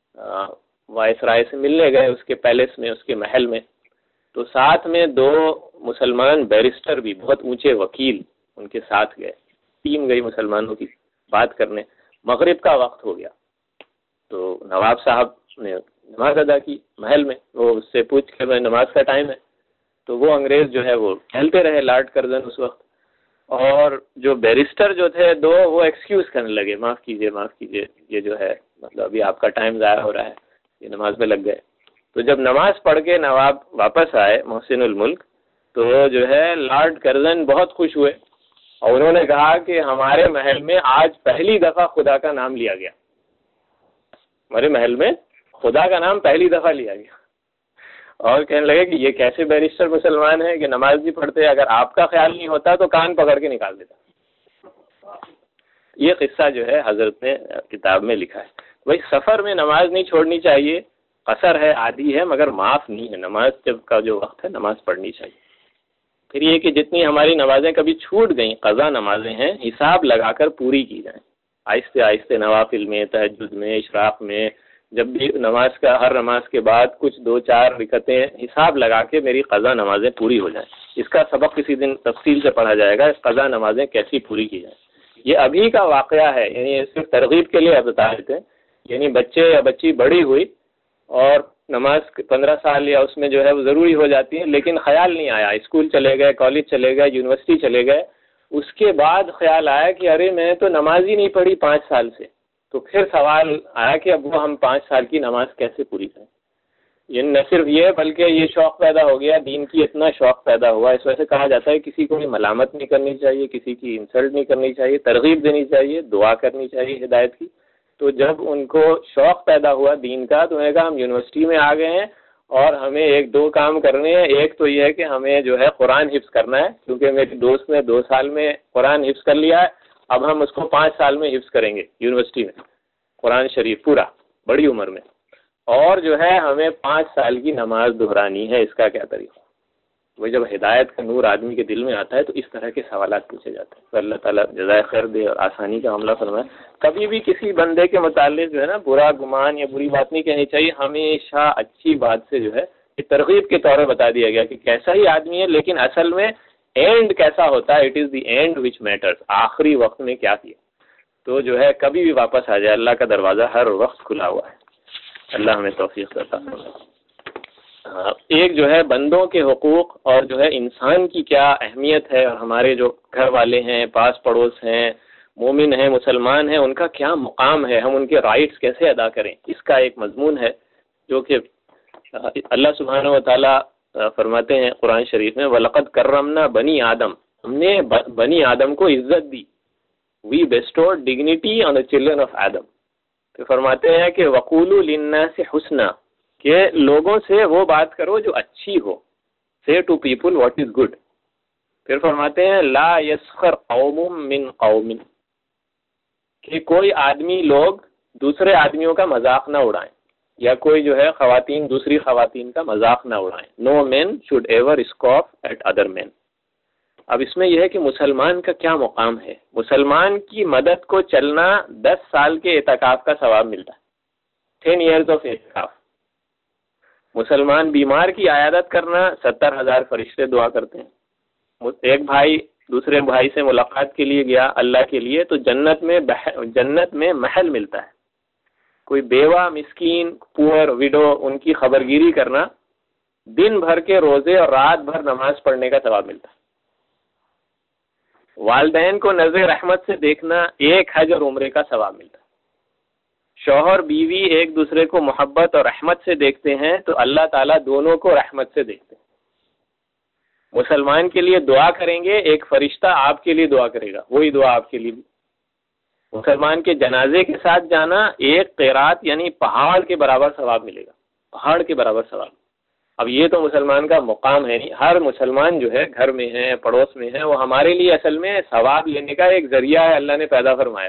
وائس رائے سے ملنے گئے اس کے پیلس میں, اس کے محل میں. تو ساتھ میں 2 مسلمان بیرسٹر بھی, بہت اونچے وکیل ان کے ساتھ گئے. ٹیم گئی مسلمانوں کی بات کرنے. مغرب کا وقت ہو گیا تو نواب صاحب نے نماز ادا کی محل میں. وہ اس سے پوچھ کے میں نماز کا ٹائم ہے, تو وہ انگریز جو ہے وہ ٹہلتے رہے لارڈ کرزن اس وقت. اور جو بیرسٹر جو تھے 2 وہ ایکسکیوز کرنے لگے, معاف کیجئے یہ جو ہے مطلب ابھی آپ کا ٹائم ضائع ہو رہا ہے, یہ نماز میں لگ گئے. تو جب نماز پڑھ کے نواب واپس آئے محسن الملک, تو جو ہے لارڈ کرزن بہت خوش ہوئے اور انہوں نے کہا کہ ہمارے محل میں آج پہلی دفعہ خدا کا نام لیا گیا. ہمارے محل میں خدا کا نام پہلی دفعہ لیا گیا. اور کہنے لگے کہ یہ کیسے بیرسٹر مسلمان ہیں کہ نماز نہیں پڑھتے, اگر آپ کا خیال نہیں ہوتا تو کان پکڑ کے نکال دیتا. یہ قصہ جو ہے حضرت نے کتاب میں لکھا ہے. بھائی سفر میں نماز نہیں چھوڑنی چاہیے, قصر ہے, عادی ہے, مگر معاف نہیں ہے. نماز جب کا جو وقت ہے نماز پڑھنی چاہیے. پھر یہ کہ جتنی ہماری نمازیں کبھی چھوٹ گئیں, قضا نمازیں ہیں, حساب لگا کر پوری کی جائیں. آہستہ آہستہ نوافل میں, تہجد میں, اشراق میں, جب بھی نماز کا ہر نماز کے بعد کچھ 2-4 رکعتیں حساب لگا کے میری قضا نمازیں پوری ہو جائیں. اس کا سبق کسی دن تفصیل سے پڑھا جائے گا, قضا نمازیں کیسی پوری کی جائیں. یہ ابھی کا واقعہ ہے, یعنی صرف ترغیب کے لیے بتا دیتے ہیں. یعنی بچے یا بچی بڑی ہوئی اور نماز 15 سال یا اس میں جو ہے وہ ضروری ہو جاتی ہے, لیکن خیال نہیں آیا, اسکول چلے گئے, کالج چلے گئے, یونیورسٹی چلے گئے, اس کے بعد خیال آیا کہ ارے میں تو نماز ہی نہیں پڑھی 5 سال سے. تو پھر سوال آیا کہ اب وہ ہم 5 سال کی نماز کیسے پوری کریں. یہ نہ صرف یہ بلکہ یہ شوق پیدا ہو گیا, دین کی اتنا شوق پیدا ہوا. اس وجہ سے کہا جاتا ہے کسی کو بھی ملامت نہیں کرنی چاہیے, کسی کی انسلٹ نہیں کرنی چاہیے, ترغیب دینی چاہیے, دعا کرنی چاہیے ہدایت کی. تو جب ان کو شوق پیدا ہوا دین کا تو انہوں نے کہا ہم یونیورسٹی میں آ گئے ہیں اور ہمیں 1-2 کام کرنے ہیں. ایک تو یہ ہے کہ ہمیں جو ہے قرآن حفظ کرنا ہے, کیونکہ میری دوست نے 2 سال میں قرآن حفظ کر لیا ہے, اب ہم اس کو 5 سال میں حفظ کریں گے یونیورسٹی میں قرآن شریف پورا بڑی عمر میں. اور جو ہے ہمیں 5 سال کی نماز دہرانی ہے. اس کا کیا طریقہ؟ وہ جب ہدایت کا نور آدمی کے دل میں آتا ہے تو اس طرح کے سوالات پوچھے جاتے ہیں. تو اللہ تعالیٰ جزائے خیر دے اور آسانی کا معاملہ فرمائے. کبھی بھی کسی بندے کے متعلق جو ہے نا برا گمان یا بری بات نہیں کہنی چاہیے. ہمیشہ اچھی بات سے جو ہے یہ ترغیب کے طور پر بتا دیا گیا کہ کیسا ہی آدمی ہے لیکن اصل میں اینڈ کیسا ہوتا ہے. It is the end which matters. آخری وقت میں کیا کیا. تو جو ہے کبھی بھی واپس آ جائے. اللہ کا دروازہ ہر وقت کھلا ہوا ہے. اللہ ہمیں توفیق عطا فرمائے. ایک جو ہے بندوں کے حقوق اور جو ہے انسان کی کیا اہمیت ہے اور ہمارے جو گھر والے ہیں، پاس پڑوس ہیں، مومن ہیں، مسلمان ہیں، ان کا کیا مقام ہے، ہم ان کے رائٹس کیسے ادا کریں، اس کا ایک مضمون ہے جو کہ اللہ سبحانہ و تعالیٰ فرماتے ہیں قرآن شریف میں وَلَقَدْ كَرَّمْنَا بَنِي آدم. ہم نے بنی آدم کو عزت دی. وی bestowed dignity on the children of Adam. تو فرماتے ہیں کہ وَقُولُوا لِلنَّاسِ حُسْنًا کہ لوگوں سے وہ بات کرو جو اچھی ہو. Say to people what is good. پھر فرماتے ہیں لا يسخر قوم من قوم کہ کوئی آدمی لوگ دوسرے آدمیوں کا مذاق نہ اڑائیں یا کوئی جو ہے خواتین دوسری خواتین کا مذاق نہ اڑائیں. No men should ever scoff at other men. اب اس میں یہ ہے کہ مسلمان کا کیا مقام ہے. مسلمان کی مدد کو چلنا 10 سال کے اعتکاف کا ثواب ملتا ہے. 10 years of اعتکاف. مسلمان بیمار کی عیادت کرنا 70,000 فرشتے دعا کرتے ہیں. ایک بھائی دوسرے بھائی سے ملاقات کے لیے گیا اللہ کے لیے تو جنت میں محل ملتا ہے. کوئی بیوہ مسکین پور ویڈو ان کی خبرگیری کرنا دن بھر کے روزے اور رات بھر نماز پڑھنے کا ثواب ملتا ہے. والدین کو نظر رحمت سے دیکھنا 1 حج اور عمرے کا ثواب ملتا ہے. شوہر بیوی ایک دوسرے کو محبت اور رحمت سے دیکھتے ہیں تو اللہ تعالیٰ دونوں کو رحمت سے دیکھتے ہیں. مسلمان کے لیے دعا کریں گے ایک فرشتہ آپ کے لیے دعا کرے گا، وہی دعا آپ کے لیے بھی. مسلمان کے جنازے کے ساتھ جانا 1 قیرات یعنی پہاڑ کے برابر ثواب ملے گا. پہاڑ کے برابر ثواب. اب یہ تو مسلمان کا مقام ہے نہیں. ہر مسلمان جو ہے گھر میں ہے پڑوس میں ہے وہ ہمارے لیے اصل میں ثواب لینے کا ایک ذریعہ ہے. اللہ نے پیدا فرمایا.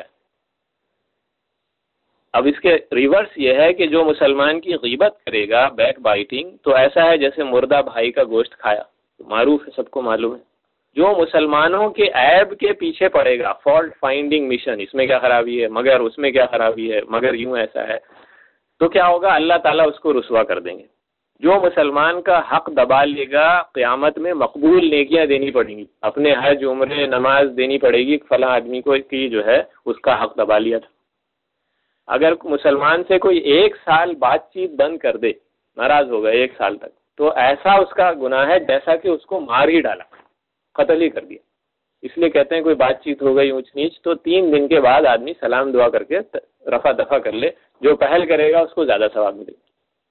اب اس کے ریورس یہ ہے کہ جو مسلمان کی غیبت کرے گا بیک بائٹنگ تو ایسا ہے جیسے مردہ بھائی کا گوشت کھایا. معروف ہے سب کو معلوم ہے. جو مسلمانوں کے عیب کے پیچھے پڑے گا فالٹ فائنڈنگ مشن اس میں کیا خرابی ہے مگر اس میں کیا خرابی ہے مگر یوں ایسا ہے تو کیا ہوگا اللہ تعالیٰ اس کو رسوا کر دیں گے. جو مسلمان کا حق دبا لے گا قیامت میں مقبول نیکیاں دینی پڑیں گی. اپنے حج عمرے نماز دینی پڑے گی. فلاں آدمی کو کی جو ہے اس کا حق دبا لیا تھا. اگر مسلمان سے کوئی 1 سال بات چیت بند کر دے ناراض ہوگا 1 سال تک تو ایسا اس کا گناہ ہے جیسا کہ اس کو مار ہی ڈالا قتل ہی کر دیا. اس لیے کہتے ہیں کوئی بات چیت ہو گئی اونچ نیچ تو 3 دن کے بعد آدمی سلام دعا کر کے رفع دفع کر لے. جو پہل کرے گا اس کو زیادہ ثواب ملے گا.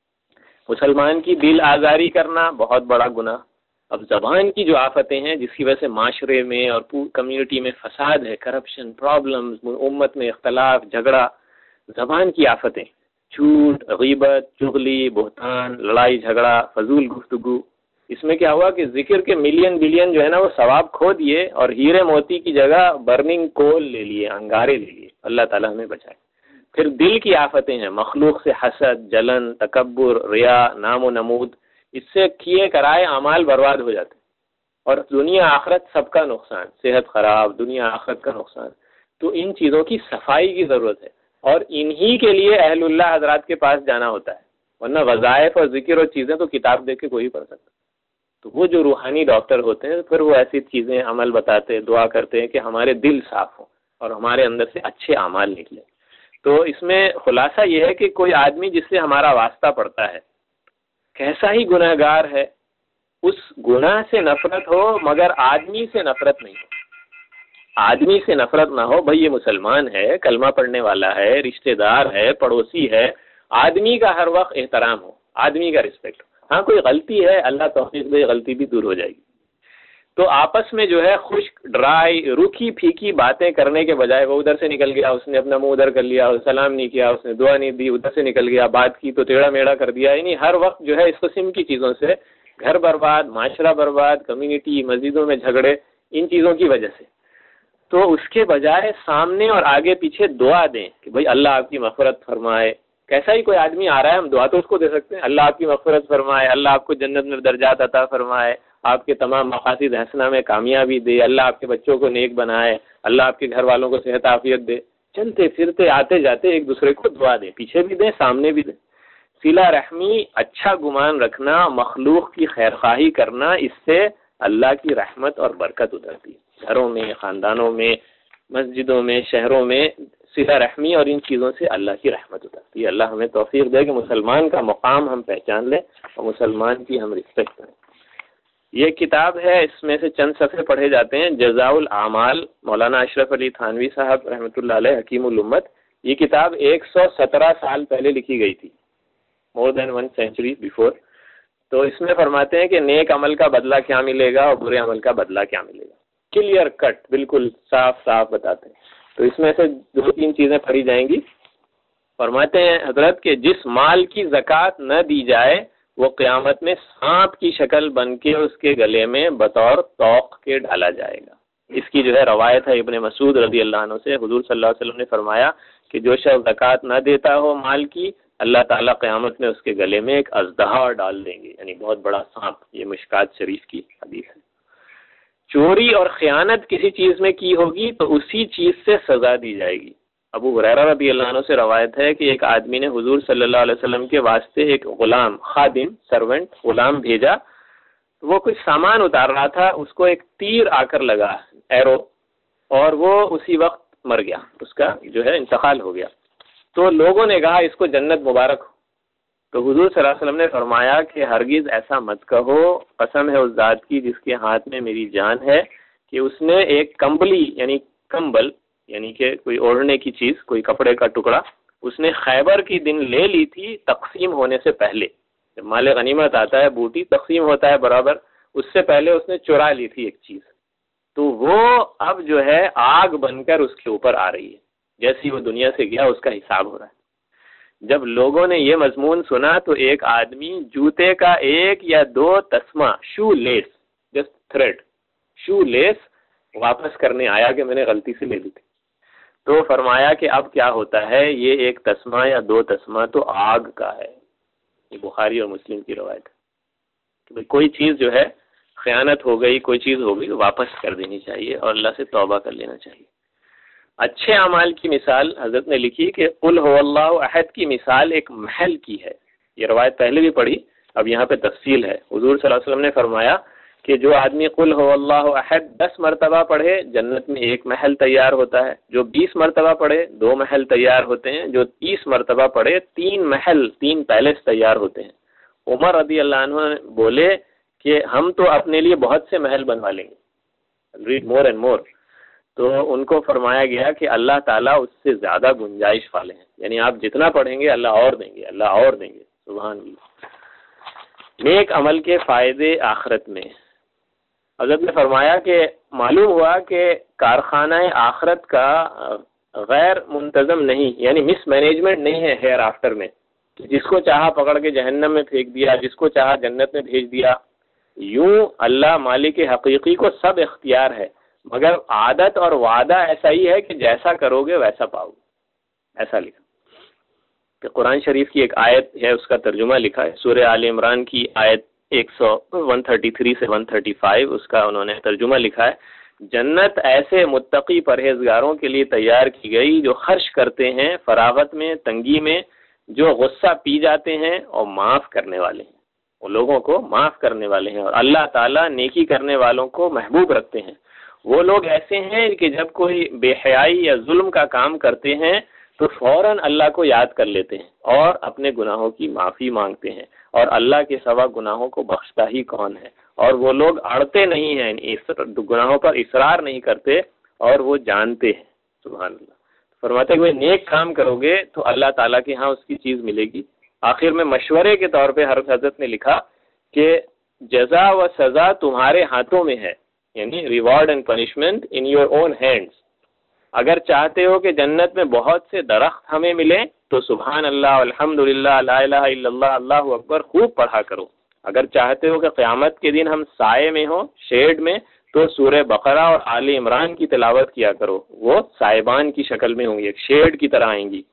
مسلمان کی دل آزاری کرنا بہت بڑا گناہ. اب زبان کی جو آفتیں ہیں جس کی وجہ سے معاشرے میں اور کمیونٹی میں فساد ہے کرپشن پرابلمز امت میں اختلاف جھگڑا زبان کی آفتیں جھوٹ غیبت چغلی بہتان لڑائی جھگڑا فضول گفتگو. اس میں کیا ہوا کہ ذکر کے ملین بلین جو ہے نا وہ ثواب کھو دیے اور ہیرے موتی کی جگہ برننگ کول لے لیے انگارے لے لیے. اللہ تعالیٰ ہمیں بچائے. پھر دل کی آفتیں ہیں مخلوق سے حسد جلن تکبر ریا نام و نمود. اس سے کیے کرائے اعمال برباد ہو جاتے اور دنیا آخرت سب کا نقصان. صحت خراب دنیا آخرت کا نقصان. تو ان چیزوں کی صفائی کی ضرورت ہے اور انہی کے لیے اہل اللہ حضرات کے پاس جانا ہوتا ہے. ورنہ وظائف اور ذکر اور چیزیں تو کتاب دیکھ کے کوئی پڑھ سکتا. تو وہ جو روحانی ڈاکٹر ہوتے ہیں پھر وہ ایسی چیزیں عمل بتاتے دعا کرتے ہیں کہ ہمارے دل صاف ہوں اور ہمارے اندر سے اچھے اعمال نکلیں. تو اس میں خلاصہ یہ ہے کہ کوئی آدمی جس سے ہمارا واسطہ پڑتا ہے کیسا ہی گناہ گار ہے اس گناہ سے نفرت ہو مگر آدمی سے نفرت نہیں ہو. آدمی سے نفرت نہ ہو. بھئی یہ مسلمان ہے کلمہ پڑھنے والا ہے رشتہ دار ہے پڑوسی ہے. آدمی کا ہر وقت احترام ہو آدمی کا رسپیکٹ ہو. ہاں کوئی غلطی ہے اللہ توفیق دے غلطی بھی دور ہو جائے گی. تو آپس میں جو ہے خشک ڈرائی روکھی پھیکی باتیں کرنے کے بجائے وہ ادھر سے نکل گیا اس نے اپنا منہ ادھر کر لیا سلام نہیں کیا اس نے دعا نہیں دی ادھر سے نکل گیا بات کی تو ٹیڑھا میڑھا کر دیا. یعنی ہر وقت جو ہے اس قسم کی چیزوں سے گھر برباد معاشرہ برباد کمیونٹی مسجدوں میں جھگڑے ان چیزوں کی وجہ سے. تو اس کے بجائے سامنے اور آگے پیچھے دعا دیں کہ بھئی اللہ آپ کی مغفرت فرمائے کیسا ہی کوئی آدمی آ رہا ہے، ہم دعا تو اس کو دے سکتے ہیں، اللہ آپ کی مغفرت فرمائے، اللہ آپ کو جنت میں درجات عطا فرمائے، آپ کے تمام مقاصد حسنہ میں کامیابی دے، اللہ آپ کے بچوں کو نیک بنائے، اللہ آپ کے گھر والوں کو صحت عافیت دے. چلتے پھرتے آتے جاتے ایک دوسرے کو دعا دیں، پیچھے بھی دیں سامنے بھی دیں. صلہ رحمی، اچھا گمان رکھنا، مخلوق کی خیرخواہی کرنا، اس سے اللہ کی رحمت اور برکت اترتی ہے. گھروں میں، خاندانوں میں، مسجدوں میں، شہروں میں صلہ رحمی اور ان چیزوں سے اللہ کی رحمت اترتی ہے. اللہ ہمیں توفیق دے کہ مسلمان کا مقام ہم پہچان لیں اور مسلمان کی ہم رسپیکٹ کریں. یہ کتاب ہے، اس میں سے چند صفحے پڑھے جاتے ہیں. جزاء الاعمال، مولانا اشرف علی تھانوی صاحب رحمۃ اللہ علیہ، حکیم الامت. یہ کتاب 117 سال پہلے لکھی گئی تھی، مور دین 1 century before. تو اس میں فرماتے ہیں کہ نیک عمل کا بدلہ کیا ملے گا اور برے عمل کا بدلہ کیا ملے گا. کلیئر کٹ، بالکل صاف صاف بتاتے ہیں. تو اس میں سے 2-3 چیزیں پڑھی جائیں گی. فرماتے ہیں حضرت کہ جس مال کی زکوٰۃ نہ دی جائے وہ قیامت میں سانپ کی شکل بن کے اس کے گلے میں بطور طوق کے ڈالا جائے گا. اس کی جو ہے روایت ہے ابن مسعود رضی اللہ عنہ سے. حضور صلی اللہ علیہ وسلم نے فرمایا کہ جو شخص زکوٰۃ نہ دیتا ہو مال کی، اللہ تعالیٰ قیامت میں اس کے گلے میں ایک اژدہا ڈال دیں گے، یعنی بہت بڑا سانپ. یہ مشکات شریف کی حدیث ہے. چوری اور خیانت کسی چیز میں کی ہوگی تو اسی چیز سے سزا دی جائے گی. ابو ہریرہ رضی اللہ عنہ سے روایت ہے کہ ایک آدمی نے حضور صلی اللہ علیہ وسلم کے واسطے ایک غلام، خادم، سرونٹ، غلام بھیجا. وہ کچھ سامان اتار رہا تھا، اس کو ایک تیر آ کر لگا، ایرو، اور وہ اسی وقت مر گیا، اس کا جو ہے انتقال ہو گیا. تو لوگوں نے کہا اس کو جنت مبارک ہو. تو حضور صلی اللہ علیہ وسلم نے فرمایا کہ ہرگز ایسا مت کہو، قسم ہے اس ذات کی جس کے ہاتھ میں میری جان ہے کہ اس نے ایک کمبلی، یعنی کمبل، یعنی کہ کوئی اوڑھنے کی چیز، کوئی کپڑے کا ٹکڑا، اس نے خیبر کی دن لے لی تھی تقسیم ہونے سے پہلے. جب مال غنیمت آتا ہے، بوٹی تقسیم ہوتا ہے برابر، اس سے پہلے اس نے چرا لی تھی ایک چیز. تو وہ اب جو ہے آگ بن کر اس کے اوپر آ رہی ہے. جیسی وہ دنیا سے گیا اس کا حساب ہو رہا ہے. جب لوگوں نے یہ مضمون سنا تو ایک آدمی جوتے کا 1 یا 2 تسمہ، شو لیس، جسٹ تھریڈ، شو لیس واپس کرنے آیا کہ میں نے غلطی سے لے لی تھی. تو فرمایا کہ اب کیا ہوتا ہے، یہ 1 تسمہ یا 2 تسمہ تو آگ کا ہے. یہ بخاری اور مسلم کی روایت ہے کہ کوئی چیز جو ہے خیانت ہو گئی، کوئی چیز ہو گئی تو واپس کر دینی چاہیے اور اللہ سے توبہ کر لینا چاہیے. اچھے اعمال کی مثال حضرت نے لکھی کہ قل هو اللہ احد کی مثال ایک محل کی ہے. یہ روایت پہلے بھی پڑھی، اب یہاں پہ تفصیل ہے. حضور صلی اللہ علیہ وسلم نے فرمایا کہ جو آدمی قل هو اللہ احد 10 مرتبہ پڑھے جنت میں 1 محل تیار ہوتا ہے. جو 20 مرتبہ پڑھے 2 محل تیار ہوتے ہیں. جو 30 مرتبہ پڑھے 3 محل، 3 پیلس تیار ہوتے ہیں. عمر رضی اللہ عنہ بولے کہ ہم تو اپنے لیے بہت سے محل بنوا لیں گے، ریڈ مور اینڈ مور. تو ان کو فرمایا گیا کہ اللہ تعالیٰ اس سے زیادہ گنجائش والے ہیں، یعنی آپ جتنا پڑھیں گے اللہ اور دیں گے، اللہ اور دیں گے. سبحان اللہ. نیک عمل کے فائدے آخرت میں. حضرت نے فرمایا کہ معلوم ہوا کہ کارخانہ آخرت کا غیر منتظم نہیں، یعنی مس مینجمنٹ نہیں ہے ہیئر آفٹر میں. جس کو چاہا پکڑ کے جہنم میں پھینک دیا، جس کو چاہا جنت میں بھیج دیا. یوں اللہ مالک حقیقی کو سب اختیار ہے، مگر عادت اور وعدہ ایسا ہی ہے کہ جیسا کرو گے ویسا پاؤ گے. ایسا لکھا کہ قرآن شریف کی ایک آیت ہے، اس کا ترجمہ لکھا ہے. سورہ آل عمران کی آیت 133 سے 135، اس کا انہوں نے ترجمہ لکھا ہے. جنت ایسے متقی پرہیزگاروں کے لیے تیار کی گئی جو خرچ کرتے ہیں فراغت میں، تنگی میں، جو غصہ پی جاتے ہیں اور معاف کرنے والے ہیں. وہ لوگوں کو معاف کرنے والے ہیں اور اللہ تعالیٰ نیکی کرنے والوں کو محبوب رکھتے ہیں. وہ لوگ ایسے ہیں کہ جب کوئی بے حیائی یا ظلم کا کام کرتے ہیں تو فوراً اللہ کو یاد کر لیتے ہیں اور اپنے گناہوں کی معافی مانگتے ہیں، اور اللہ کے سوا گناہوں کو بخشتا ہی کون ہے. اور وہ لوگ اڑتے نہیں ہیں، گناہوں پر اصرار نہیں کرتے، اور وہ جانتے ہیں. سبحان اللہ. فرماتے ہوئے نیک کام کرو گے تو اللہ تعالیٰ کے ہاں اس کی چیز ملے گی. آخر میں مشورے کے طور پہ حضرت نے لکھا کہ جزا و سزا تمہارے ہاتھوں میں ہے، یعنی reward and punishment in your own hands. اگر چاہتے ہو کہ جنت میں بہت سے درخت ہمیں ملیں تو سبحان اللہ، الحمدللہ، لا الہ الا اللہ، اللہ اکبر خوب پڑھا کرو. اگر چاہتے ہو کہ قیامت کے دن ہم سائے میں ہوں، شیڈ میں، تو سورہ بقرہ اور آل عمران کی تلاوت کیا کرو. وہ سائبان کی شکل میں ہوں گی، ایک شیڈ کی طرح آئیں گی.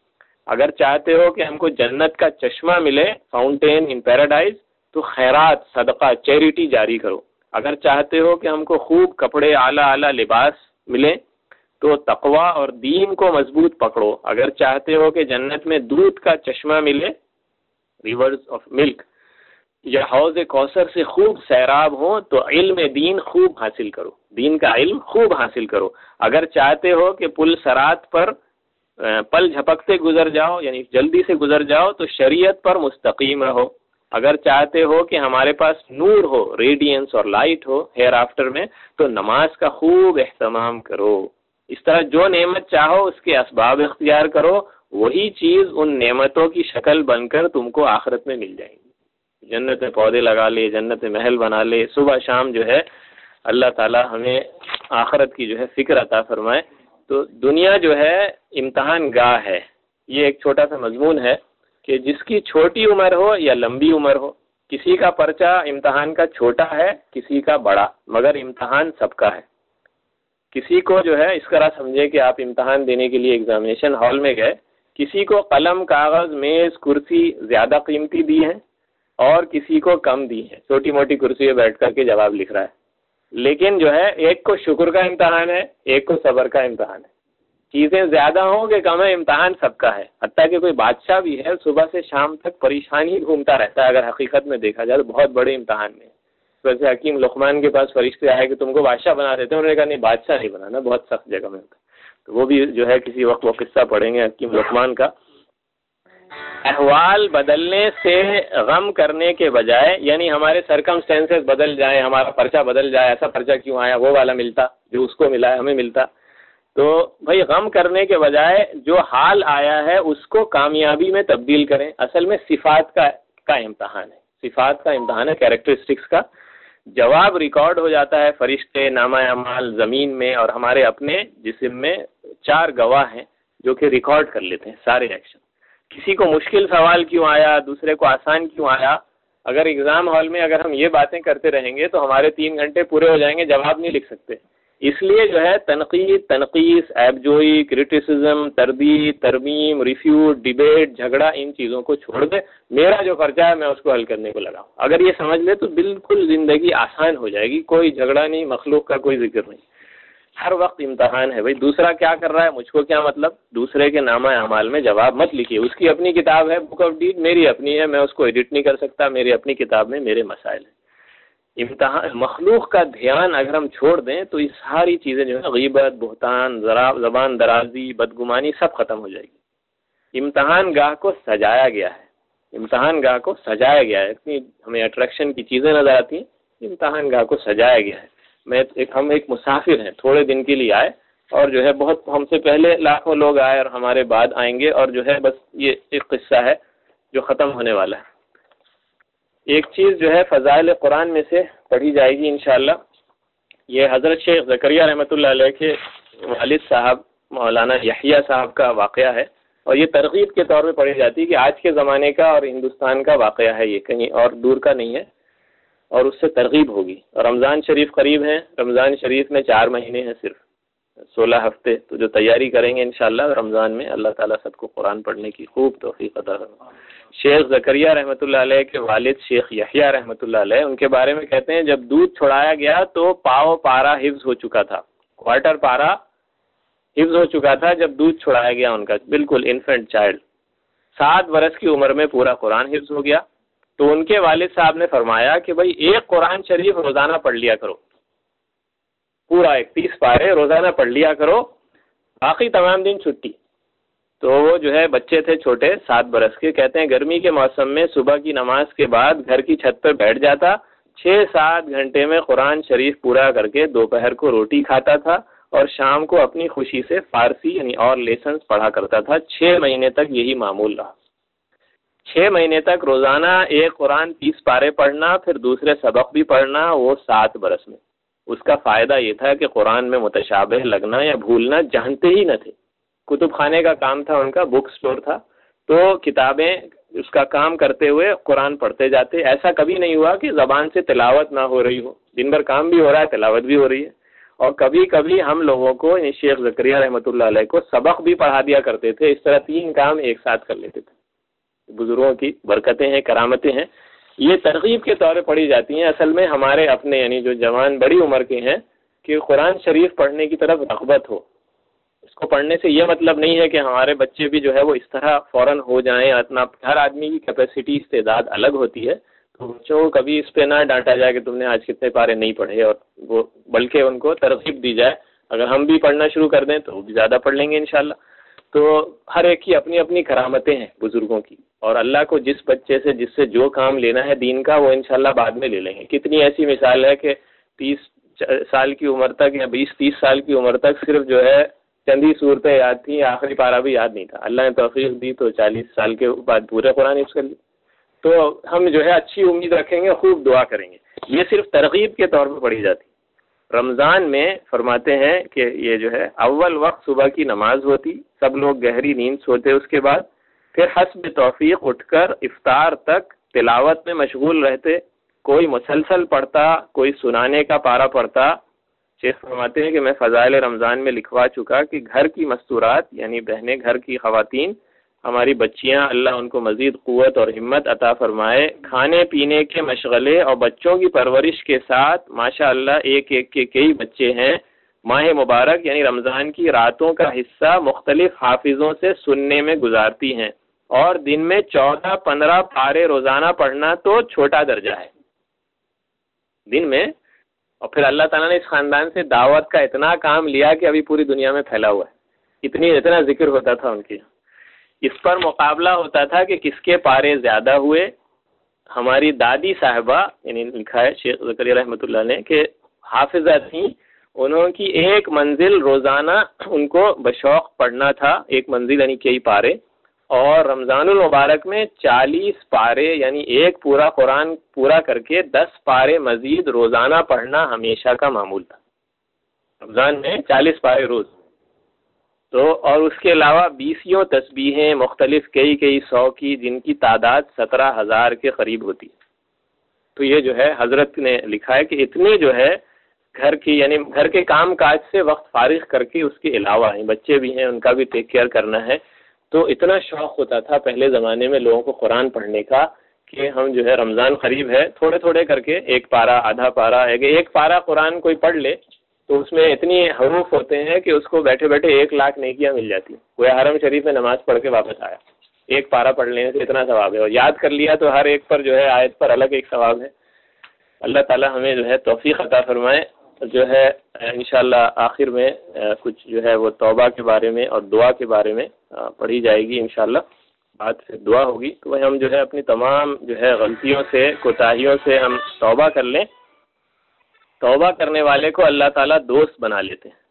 اگر چاہتے ہو کہ ہم کو جنت کا چشمہ ملے، فاؤنٹین ان پیراڈائز، تو خیرات، صدقہ، چیریٹی جاری کرو. اگر چاہتے ہو کہ ہم کو خوب کپڑے، اعلیٰ لباس ملے، تو تقوی اور دین کو مضبوط پکڑو. اگر چاہتے ہو کہ جنت میں دودھ کا چشمہ ملے، ریورز آف ملک، یا حوض کوثر سے خوب سیراب ہوں، تو علم دین خوب حاصل کرو، دین کا علم خوب حاصل کرو. اگر چاہتے ہو کہ پل صراط پر پل جھپکتے گزر جاؤ، یعنی جلدی سے گزر جاؤ، تو شریعت پر مستقیم رہو. اگر چاہتے ہو کہ ہمارے پاس نور ہو، ریڈینس اور لائٹ ہو ہیئر آفٹر میں، تو نماز کا خوب اہتمام کرو. اس طرح جو نعمت چاہو اس کے اسباب اختیار کرو، وہی چیز ان نعمتوں کی شکل بن کر تم کو آخرت میں مل جائیں گی. جنت میں پودے لگا لے، جنت میں محل بنا لے، صبح شام جو ہے اللہ تعالی ہمیں آخرت کی جو ہے فکر عطا فرمائے. تو دنیا جو ہے امتحان گاہ ہے. یہ ایک چھوٹا سا مضمون ہے کہ جس کی چھوٹی عمر ہو یا لمبی عمر ہو، کسی کا پرچہ امتحان کا چھوٹا ہے، کسی کا بڑا، مگر امتحان سب کا ہے. کسی کو جو ہے اس طرح سمجھے کہ آپ امتحان دینے کے لیے ایگزامینیشن ہال میں گئے، کسی کو قلم، کاغذ، میز، کرسی زیادہ قیمتی دی ہیں اور کسی کو کم دی ہیں، چھوٹی موٹی کرسی پہ بیٹھ کر کے جواب لکھ رہا ہے. لیکن جو ہے ایک کو شکر کا امتحان ہے، ایک کو صبر کا امتحان ہے. چیزیں زیادہ ہوں کہ کم ہے، امتحان سب کا ہے. حتیٰ کہ کوئی بادشاہ بھی ہے صبح سے شام تک پریشان ہی گھومتا رہتا ہے، اگر حقیقت میں دیکھا جائے تو بہت بڑے امتحان میں. ویسے حکیم لقمان کے پاس فرشتے آئے کہ تم کو بادشاہ بنا دیتے ہیں، انہوں نے کہا نہیں، بادشاہ نہیں بنانا، بہت سخت جگہ میں ہوتا. تو وہ بھی جو ہے کسی وقت وہ قصہ پڑھیں گے حکیم لقمان کا. احوال بدلنے سے غم کرنے کے بجائے، یعنی ہمارے سرکمسٹینسز بدل جائیں، ہمارا پرچہ بدل جائے، ایسا پرچہ کیوں آیا، وہ والا ملتا جو اس کو ملا ہے ہمیں ملتا، تو بھائی غم کرنے کے بجائے جو حال آیا ہے اس کو کامیابی میں تبدیل کریں. اصل میں صفات کا امتحان ہے، صفات کا امتحان ہے، کیریکٹرسٹکس کا. جواب ریکارڈ ہو جاتا ہے فرشتے، نامہ اعمال زمین میں، اور ہمارے اپنے جسم میں 4 گواہ ہیں جو کہ ریکارڈ کر لیتے ہیں سارے ایکشن. کسی کو مشکل سوال کیوں آیا، دوسرے کو آسان کیوں آیا. اگر ایگزام ہال میں اگر ہم یہ باتیں کرتے رہیں گے تو ہمارے 3 گھنٹے پورے ہو جائیں گے، جواب نہیں لکھ سکتے. اس لیے جو ہے تنقید، تنقیص، عیب جوئی، کرٹیسزم، تردید، ترمیم، ریفیوٹ، ڈیبیٹ، جھگڑا، ان چیزوں کو چھوڑ دے. میرا جو خرچہ ہے میں اس کو حل کرنے کو لگاؤں. اگر یہ سمجھ لے تو بالکل زندگی آسان ہو جائے گی. کوئی جھگڑا نہیں، مخلوق کا کوئی ذکر نہیں. ہر وقت امتحان ہے. بھائی دوسرا کیا کر رہا ہے، مجھ کو کیا مطلب. دوسرے کے نامہ اعمال میں جواب مت لکھیے. اس کی اپنی کتاب ہے، بک آف ڈیڈ، میری اپنی ہے، میں اس کو ایڈٹ نہیں کر سکتا. میری اپنی کتاب میں میرے مسائل ہیں. امتحان مخلوق کا دھیان اگر ہم چھوڑ دیں تو یہ ساری چیزیں جو ہے غیبت، بہتان، زبان درازی، بدگمانی سب ختم ہو جائے گی. امتحان گاہ کو سجایا گیا ہے، امتحان گاہ کو سجایا گیا ہے. اتنی ہمیں اٹریکشن کی چیزیں نظر آتی ہیں، امتحان گاہ کو سجایا گیا ہے. ہم ایک مسافر ہیں، تھوڑے دن کے لیے آئے، اور جو ہے بہت ہم سے پہلے لاکھوں لوگ آئے اور ہمارے بعد آئیں گے، اور جو ہے بس یہ ایک قصہ ہے جو ختم ہونے والا ہے. ایک چیز جو ہے فضائل قرآن میں سے پڑھی جائے گی انشاءاللہ. یہ حضرت شیخ زکریا رحمۃ اللہ علیہ کے والد صاحب مولانا یحییٰ صاحب کا واقعہ ہے، اور یہ ترغیب کے طور پہ پڑھی جاتی ہے کہ آج کے زمانے کا اور ہندوستان کا واقعہ ہے، یہ کہیں اور دور کا نہیں ہے، اور اس سے ترغیب ہوگی. اور رمضان شریف قریب ہیں، رمضان شریف میں 4 مہینے ہیں، صرف 16 ہفتے. تو جو تیاری کریں گے انشاءاللہ رمضان میں، اللہ تعالیٰ سب کو قرآن پڑھنے کی خوب توفیق عطا فرمائے. شیخ زکریا رحمۃ اللہ علیہ کے والد شیخ یحییٰ رحمۃ اللہ علیہ، ان کے بارے میں کہتے ہیں جب دودھ چھڑایا گیا تو پاؤ پارا حفظ ہو چکا تھا، کوارٹر پارا حفظ ہو چکا تھا جب دودھ چھڑایا گیا ان کا، بالکل انفینٹ چائلڈ. 7 برس کی عمر میں پورا قرآن حفظ ہو گیا. تو ان کے والد صاحب نے فرمایا کہ بھائی ایک قرآن شریف روزانہ پڑھ لیا کرو، پورا 30 پارے روزانہ پڑھ لیا کرو، باقی تمام دن چھٹی. تو وہ جو ہے بچے تھے چھوٹے 7 برس کے، کہتے ہیں گرمی کے موسم میں صبح کی نماز کے بعد گھر کی چھت پہ بیٹھ جاتا، 6-7 گھنٹے میں قرآن شریف پورا کر کے دوپہر کو روٹی کھاتا تھا، اور شام کو اپنی خوشی سے فارسی یعنی اور لیسنز پڑھا کرتا تھا. 6 مہینے تک یہی معمول رہا. 6 مہینے تک روزانہ ایک قرآن 30 پارے پڑھنا، پھر دوسرے سبق بھی پڑھنا، وہ 7 برس میں. اس کا فائدہ یہ تھا کہ قرآن میں متشابہ لگنا یا بھولنا جانتے ہی نہ تھے. کتب خانے کا کام تھا ان کا، بک سٹور تھا، تو کتابیں اس کا کام کرتے ہوئے قرآن پڑھتے جاتے. ایسا کبھی نہیں ہوا کہ زبان سے تلاوت نہ ہو رہی ہو، دن بھر کام بھی ہو رہا ہے، تلاوت بھی ہو رہی ہے. اور کبھی کبھی ہم لوگوں کو شیخ زکریا رحمۃ اللہ علیہ کو سبق بھی پڑھا دیا کرتے تھے. اس طرح 3 کام ایک ساتھ کر لیتے تھے. بزرگوں کی برکتیں ہیں, کرامتیں ہیں, یہ ترغیب کے طور پہ پڑھی جاتی ہیں. اصل میں ہمارے اپنے یعنی جو جوان بڑی عمر کے ہیں کہ قرآن شریف پڑھنے کی طرف رغبت ہو. اس کو پڑھنے سے یہ مطلب نہیں ہے کہ ہمارے بچے بھی جو ہے وہ اس طرح فوراً ہو جائیں. اتنا ہر آدمی کی کیپیسٹی استعداد الگ ہوتی ہے, تو بچوں کو کبھی اس پہ نہ ڈانٹا جائے کہ تم نے آج کتنے پارے نہیں پڑھے, اور وہ بلکہ ان کو ترغیب دی جائے. اگر ہم بھی پڑھنا شروع کر دیں تو وہ بھی زیادہ پڑھ لیں گے انشاءاللہ. تو ہر ایک کی اپنی اپنی کرامتیں ہیں بزرگوں کی, اور اللہ کو جس بچے سے جس سے جو کام لینا ہے دین کا وہ انشاءاللہ بعد میں لے لیں گے. کتنی ایسی مثال ہے کہ 30 سال کی عمر تک یا 20-30 سال کی عمر تک صرف جو ہے چند ہی صورتیں یاد تھیں, آخری پارہ بھی یاد نہیں تھا. اللہ نے توفیق دی تو 40 سال کے بعد پورے قرآن حفظ کر لی. تو ہم جو ہے اچھی امید رکھیں گے, خوب دعا کریں گے. یہ صرف ترغیب کے طور پہ پڑھی جاتی. رمضان میں فرماتے ہیں کہ یہ جو ہے اول وقت صبح کی نماز ہوتی, سب لوگ گہری نیند سوتے, اس کے بعد پھر حسب توفیق اٹھ کر افطار تک تلاوت میں مشغول رہتے. کوئی مسلسل پڑھتا, کوئی سنانے کا پارہ پڑھتا. شیخ فرماتے ہیں کہ میں فضائل رمضان میں لکھوا چکا کہ گھر کی مستورات یعنی بہنیں, گھر کی خواتین, ہماری بچیاں, اللہ ان کو مزید قوت اور ہمت عطا فرمائے. کھانے پینے کے مشغلے اور بچوں کی پرورش کے ساتھ ماشاء اللہ ایک ایک کے کئی بچے ہیں. ماہ مبارک یعنی رمضان کی راتوں کا حصہ مختلف حافظوں سے سننے میں گزارتی ہیں, اور دن میں 14-15 پارے روزانہ پڑھنا تو چھوٹا درجہ ہے دن میں. اور پھر اللہ تعالیٰ نے اس خاندان سے دعوت کا اتنا کام لیا کہ ابھی پوری دنیا میں پھیلا ہوا ہے. اتنا ذکر ہوتا تھا ان کی. اس پر مقابلہ ہوتا تھا کہ کس کے پارے زیادہ ہوئے. ہماری دادی صاحبہ یعنی لکھا ہے شیخ زکریا رحمۃ اللہ نے کہ حافظہ تھیں, انہوں کی ایک منزل روزانہ ان کو بشوق پڑھنا تھا. ایک منزل یعنی کئی پارے, اور رمضان المبارک میں 40 پارے یعنی ایک پورا قرآن پورا کر کے 10 پارے مزید روزانہ پڑھنا ہمیشہ کا معمول تھا. رمضان میں 40 پارے روز. تو اور اس کے علاوہ 20 تسبیحیں مختلف کئی 100 کی, جن کی تعداد 17,000 کے قریب ہوتی ہے. تو یہ جو ہے حضرت نے لکھا ہے کہ اتنے جو ہے گھر کی یعنی گھر کے کام کاج سے وقت فارغ کر کے اس کے علاوہ ہیں, بچے بھی ہیں, ان کا بھی ٹیک کیئر کرنا ہے. تو اتنا شوق ہوتا تھا پہلے زمانے میں لوگوں کو قرآن پڑھنے کا کہ ہم جو ہے رمضان قریب ہے, تھوڑے تھوڑے کر کے 1 پارہ, آدھا پارہ, ایک پارہ قرآن کوئی پڑھ لے تو اس میں اتنی حروف ہوتے ہیں کہ اس کو بیٹھے بیٹھے 1 لاکھ نیکیاں مل جاتی ہیں. کوئی حرم شریف میں نماز پڑھ کے واپس آیا, 1 پارہ پڑھ لینے سے اتنا ثواب ہے, اور یاد کر لیا تو ہر ایک پر جو ہے آیت پر الگ ایک ثواب ہے. اللہ تعالی ہمیں جو ہے توفیق عطا فرمائے. جو ہے انشاءاللہ آخر میں کچھ جو ہے وہ توبہ کے بارے میں اور دعا کے بارے میں پڑھی جائے گی انشاءاللہ. بعد سے دعا ہوگی تو ہم جو ہے اپنی تمام جو ہے غلطیوں سے, کوتاہیوں سے ہم توبہ کر لیں. توبہ کرنے والے کو اللہ تعالیٰ دوست بنا لیتے ہیں.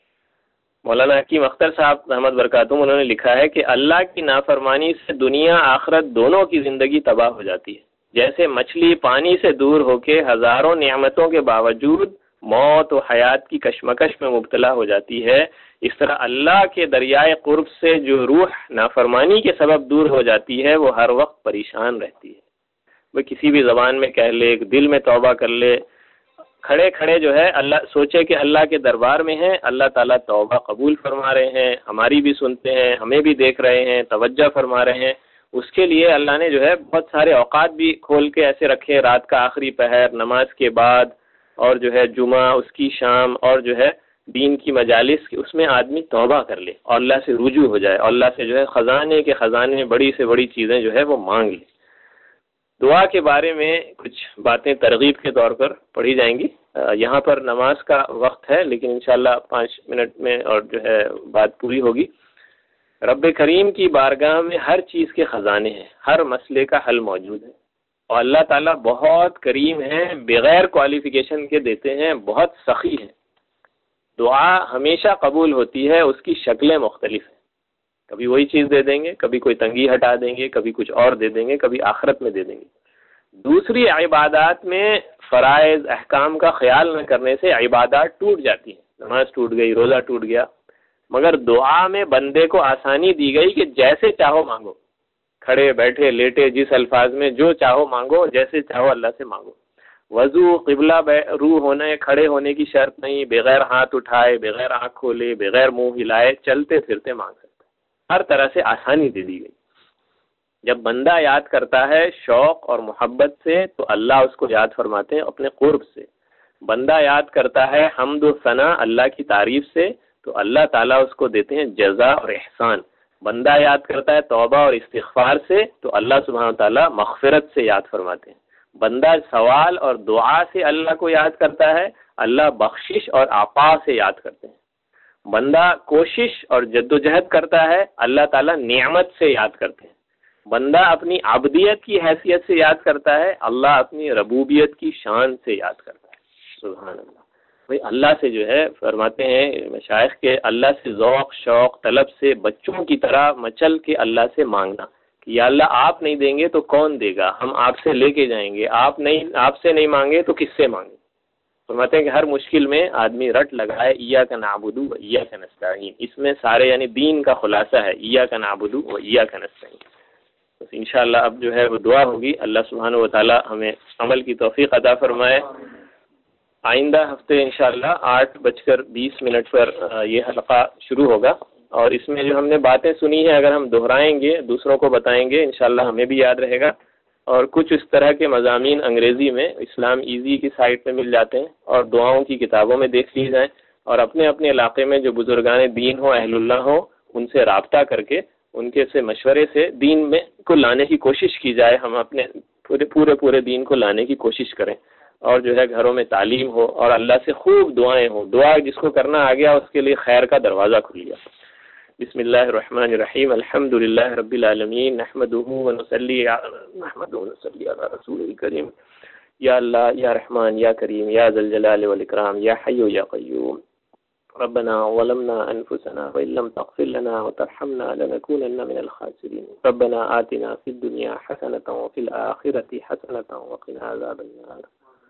مولانا حکیم اختر صاحب رحمت برکاتہم انہوں نے لکھا ہے کہ اللہ کی نافرمانی سے دنیا آخرت دونوں کی زندگی تباہ ہو جاتی ہے. جیسے مچھلی پانی سے دور ہو کے ہزاروں نعمتوں کے باوجود موت و حیات کی کشمکش میں مبتلا ہو جاتی ہے, اس طرح اللہ کے دریائے قرب سے جو روح نافرمانی کے سبب دور ہو جاتی ہے وہ ہر وقت پریشان رہتی ہے. وہ کسی بھی زبان میں کہہ لے, دل میں توبہ کر لے, کھڑے کھڑے جو ہے اللہ سوچے کہ اللہ کے دربار میں ہیں, اللہ تعالیٰ توبہ قبول فرما رہے ہیں, ہماری بھی سنتے ہیں, ہمیں بھی دیکھ رہے ہیں, توجہ فرما رہے ہیں. اس کے لیے اللہ نے جو ہے بہت سارے اوقات بھی کھول کے ایسے رکھے, رات کا آخری پہر, نماز کے بعد, اور جو ہے جمعہ, اس کی شام, اور جو ہے دین کی مجالس, اس میں آدمی توبہ کر لے اور اللہ سے رجوع ہو جائے, اور اللہ سے جو ہے خزانے کے خزانے بڑی سے بڑی چیزیں جو ہے وہ مانگ لے. دعا کے بارے میں کچھ باتیں ترغیب کے طور پر پڑھی جائیں گی. یہاں پر نماز کا وقت ہے لیکن انشاءاللہ 5 منٹ میں اور جو ہے بات پوری ہوگی. رب کریم کی بارگاہ میں ہر چیز کے خزانے ہیں, ہر مسئلے کا حل موجود ہے, اور اللہ تعالیٰ بہت کریم ہے, بغیر کوالیفیکیشن کے دیتے ہیں, بہت سخی ہیں. دعا ہمیشہ قبول ہوتی ہے, اس کی شکلیں مختلف ہیں. کبھی وہی چیز دے دیں گے, کبھی کوئی تنگی ہٹا دیں گے, کبھی کچھ اور دے دیں گے, کبھی آخرت میں دے دیں گے. دوسری عبادات میں فرائض احکام کا خیال نہ کرنے سے عبادات ٹوٹ جاتی ہیں. نماز ٹوٹ گئی, روزہ ٹوٹ گیا. مگر دعا میں بندے کو آسانی دی گئی کہ جیسے چاہو مانگو, کھڑے بیٹھے لیٹے, جس الفاظ میں جو چاہو مانگو, جیسے چاہو اللہ سے مانگو. وضو قبلہ روح ہونے کھڑے ہونے کی شرط نہیں، بغیر ہاتھ اٹھائے، بغیر آنکھ کھولے، بغیر منہ ہلائے چلتے پھرتے مانگ سکتا ہے، ہر طرح سے آسانی دے دی گئی۔ جب بندہ یاد کرتا ہے شوق اور محبت سے تو اللہ اس کو یاد فرماتے ہیں اپنے قرب سے، بندہ یاد کرتا ہے حمد و ثنا اللہ کی تعریف سے تو اللہ تعالیٰ اس کو دیتے ہیں جزا اور احسان، بندہ یاد کرتا ہے توبہ اور استغفار سے تو اللہ سبحانہ تعالیٰ مغفرت سے یاد فرماتے ہیں، بندہ سوال اور دعا سے اللہ کو یاد کرتا ہے، اللہ بخشش اور عطا سے یاد کرتے ہیں، بندہ کوشش اور جدوجہد کرتا ہے، اللہ تعالیٰ نعمت سے یاد کرتے ہیں، بندہ اپنی عبدیت کی حیثیت سے یاد کرتا ہے، اللہ اپنی ربوبیت کی شان سے یاد کرتا ہے۔ سبحان اللہ۔ بھئی اللہ سے جو ہے فرماتے ہیں مشائخ کے اللہ سے ذوق شوق طلب سے بچوں کی طرح مچل کے اللہ سے مانگنا کہ یا اللہ آپ نہیں دیں گے تو کون دے گا، ہم آپ سے لے کے جائیں گے، آپ سے نہیں مانگے تو کس سے مانگیں۔ فرماتے ہیں کہ ہر مشکل میں آدمی رٹ لگائے ایاک نعبد و ایاک نستعین، اس میں سارے یعنی دین کا خلاصہ ہے ایاک نعبد و ایاک نستعین۔ بس انشاءاللہ اب جو ہے وہ دعا ہوگی، اللہ سبحانہ و تعالی ہمیں عمل کی توفیق عطا فرمائے۔ آئندہ ہفتے انشاءاللہ 8:20 پر یہ حلقہ شروع ہوگا، اور اس میں جو ہم نے باتیں سنی ہیں اگر ہم دہرائیں گے دوسروں کو بتائیں گے انشاءاللہ ہمیں بھی یاد رہے گا، اور کچھ اس طرح کے مضامین انگریزی میں اسلام ایزی کی سائٹ پہ مل جاتے ہیں اور دعاؤں کی کتابوں میں دیکھ لی جائیں، اور اپنے اپنے علاقے میں جو بزرگان دین ہوں اہل اللہ ہوں ان سے رابطہ کر کے ان کے سے مشورے سے دین میں کو لانے کی کوشش کی جائے، ہم اپنے پورے دین کو لانے کی کوشش کریں، اور جو ہے گھروں میں تعلیم ہو اور اللہ سے خوب دعائیں ہوں، دعا جس کو کرنا آ گیا اس کے لیے خیر کا دروازہ کھل گیا۔ بسم اللہ الرحمن الرحیم، الحمد للہ رب العالمین، نحمدہ ونصلی علی رسول الکریم، یا اللہ یا رحمان یا کریم یا ذی الجلال والاکرام یا حی یا قیوم، ربنا ظلمنا انفسنا وان لم تغفر لنا وترحمنا لنكونن من الخاسرین، ربنا آتنا فی الدنیا حسنة وفی الآخرة حسنة وقنا عذاب النار،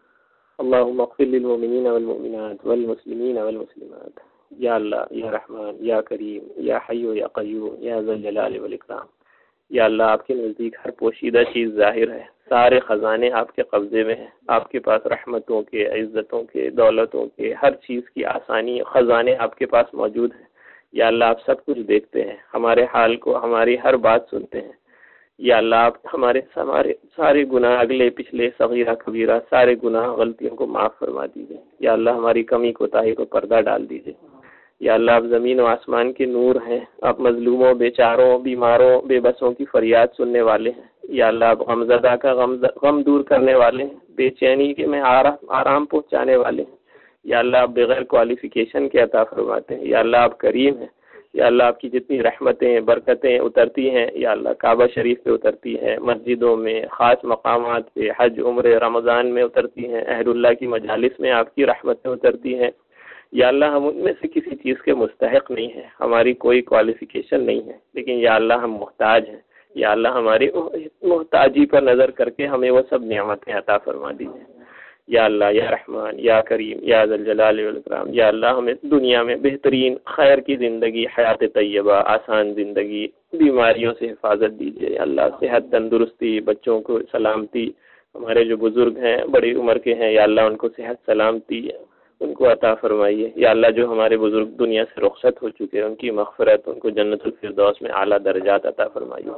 اللهم اغفر للمؤمنین والمؤمنات والمسلمین والمسلمات، یا اللہ یا رحمان یا کریم یا حی یا قیوم یا ذی الجلال والاکرام۔ یا اللہ آپ کے نزدیک ہر پوشیدہ چیز ظاہر ہے، سارے خزانے آپ کے قبضے میں ہیں، آپ کے پاس رحمتوں کے، عزتوں کے، دولتوں کے، ہر چیز کی آسانی خزانے آپ کے پاس موجود ہیں۔ یا اللہ آپ سب کچھ دیکھتے ہیں، ہمارے حال کو، ہماری ہر بات سنتے ہیں۔ یا اللہ آپ ہمارے سارے گناہ اگلے پچھلے صغیرہ کبیرہ سارے گناہ غلطیوں کو معاف فرما دیجیے۔ یا اللہ ہماری کمی کوتاہی کو پردہ ڈال دیجیے۔ یا اللہ آپ زمین و آسمان کے نور ہیں، آپ مظلوموں، بیچاروں، بیماروں، بے بسوں کی فریاد سننے والے ہیں۔ یا اللہ آپ غمزدہ کا غم دور کرنے والے ہیں، بے چینی کے میں آرام پہنچانے والے ہیں۔ یا اللہ آپ بغیر کوالیفیکیشن کے عطا فرماتے ہیں۔ یا اللہ آپ کریم ہیں۔ یا اللہ آپ کی جتنی رحمتیں برکتیں اترتی ہیں یا اللہ کعبہ شریف پہ اترتی ہیں، مسجدوں میں، خاص مقامات پہ، حج عمرے رمضان میں اترتی ہیں، اہل اللہ کی مجالس میں آپ کی رحمتیں اترتی ہیں۔ یا اللہ ہم ان میں سے کسی چیز کے مستحق نہیں ہیں، ہماری کوئی کوالیفیکیشن نہیں ہے، لیکن یا اللہ ہم محتاج ہیں۔ یا اللہ ہماری محتاجی پر نظر کر کے ہمیں وہ سب نعمتیں عطا فرما دیجیے۔ یا اللہ یا رحمان یا کریم یا ذی الجلال والاکرام، یا اللہ ہمیں دنیا میں بہترین خیر کی زندگی، حیات طیبہ، آسان زندگی، بیماریوں سے حفاظت دیجیے۔ یا اللہ صحت تندرستی، بچوں کو سلامتی، ہمارے جو بزرگ ہیں بڑی عمر کے ہیں یا اللہ ان کو صحت سلامتی ان کو عطا فرمائیے۔ یا اللہ جو ہمارے بزرگ دنیا سے رخصت ہو چکے ہیں ان کی مغفرت، ان کو جنت الفردوس میں اعلیٰ درجات عطا فرمائیے۔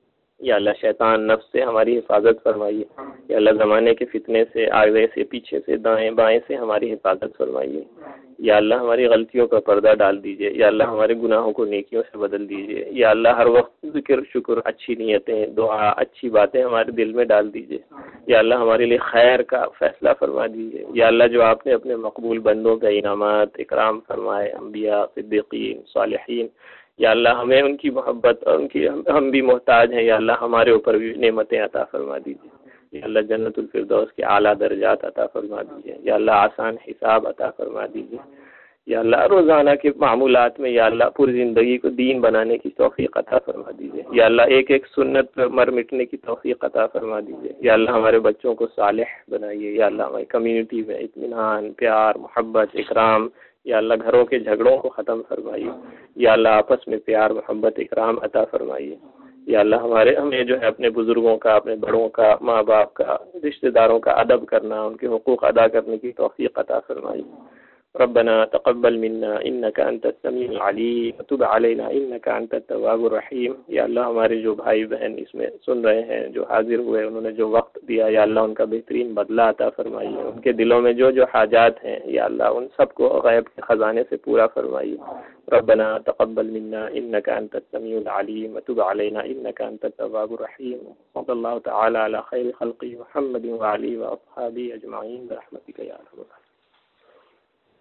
یا اللہ شیطان نفس سے ہماری حفاظت فرمائیے۔ یا اللہ زمانے کے فتنے سے، آگے سے، پیچھے سے، دائیں بائیں سے ہماری حفاظت فرمائیے۔ یا اللہ ہماری غلطیوں کا پردہ ڈال دیجیے۔ یا اللہ ہمارے گناہوں کو نیکیوں سے بدل دیجیے۔ یا اللہ ہر وقت ذکر شکر، اچھی نیتیں، دعا، اچھی باتیں ہمارے دل میں ڈال دیجیے۔ یا اللہ ہمارے لیے خیر کا فیصلہ فرما دیجیے۔ یا اللہ جو آپ نے اپنے مقبول بندوں کا انعامات اکرام فرمائے، انبیاء، صدیقین، صالحین، یا اللہ ہمیں ان کی محبت اور ان کی ہم بھی محتاج ہیں، یا اللہ ہمارے اوپر بھی نعمتیں عطا فرما دیجیے۔ یا اللہ جنت الفردوس کے اعلیٰ درجات عطا فرما دیجیے۔ یا اللہ آسان حساب عطا فرما دیجیے۔ یا اللہ روزانہ کے معمولات میں یا اللہ پوری زندگی کو دین بنانے کی توفیق عطا فرما دیجیے۔ یا اللہ ایک ایک سنت پر مر مٹنے کی توفیق عطا فرما دیجیے۔ یا اللہ ہمارے بچوں کو صالح بنائیے۔ یا اللہ ہماری کمیونٹی میں اطمینان، پیار، محبت، اکرام، یا اللہ گھروں کے جھگڑوں کو ختم فرمائیے۔ یا اللہ آپس میں پیار، محبت، اکرام عطا فرمائیے۔ یا اللہ ہمیں جو ہے اپنے بزرگوں کا، اپنے بڑوں کا، ماں باپ کا، رشتہ داروں کا ادب کرنا، ان کے حقوق ادا کرنے کی توفیق عطا فرمائی۔ ربنا تقبل منا انك انت السميع العليم وتب علينا انك انت التواب الرحيم۔ یا اللہ ہمارے جو بھائی بہن اس میں سن رہے ہیں، جو حاضر ہوئے، انہوں نے جو وقت دیا، یا اللہ ان کا بہترین بدلہ عطا فرمائیے، ان کے دلوں میں جو جو حاجات ہیں یا اللہ ان سب کو غیب کے خزانے سے پورا فرمائیے۔ ربنا تقبل منا انك انت السميع العليم وتب علينا انك انت التواب الرحيم۔ صلی اللہ تعالی علی خیر خلق محمد وعلى اله واصحابه اجمعین برحمتک یا ارحم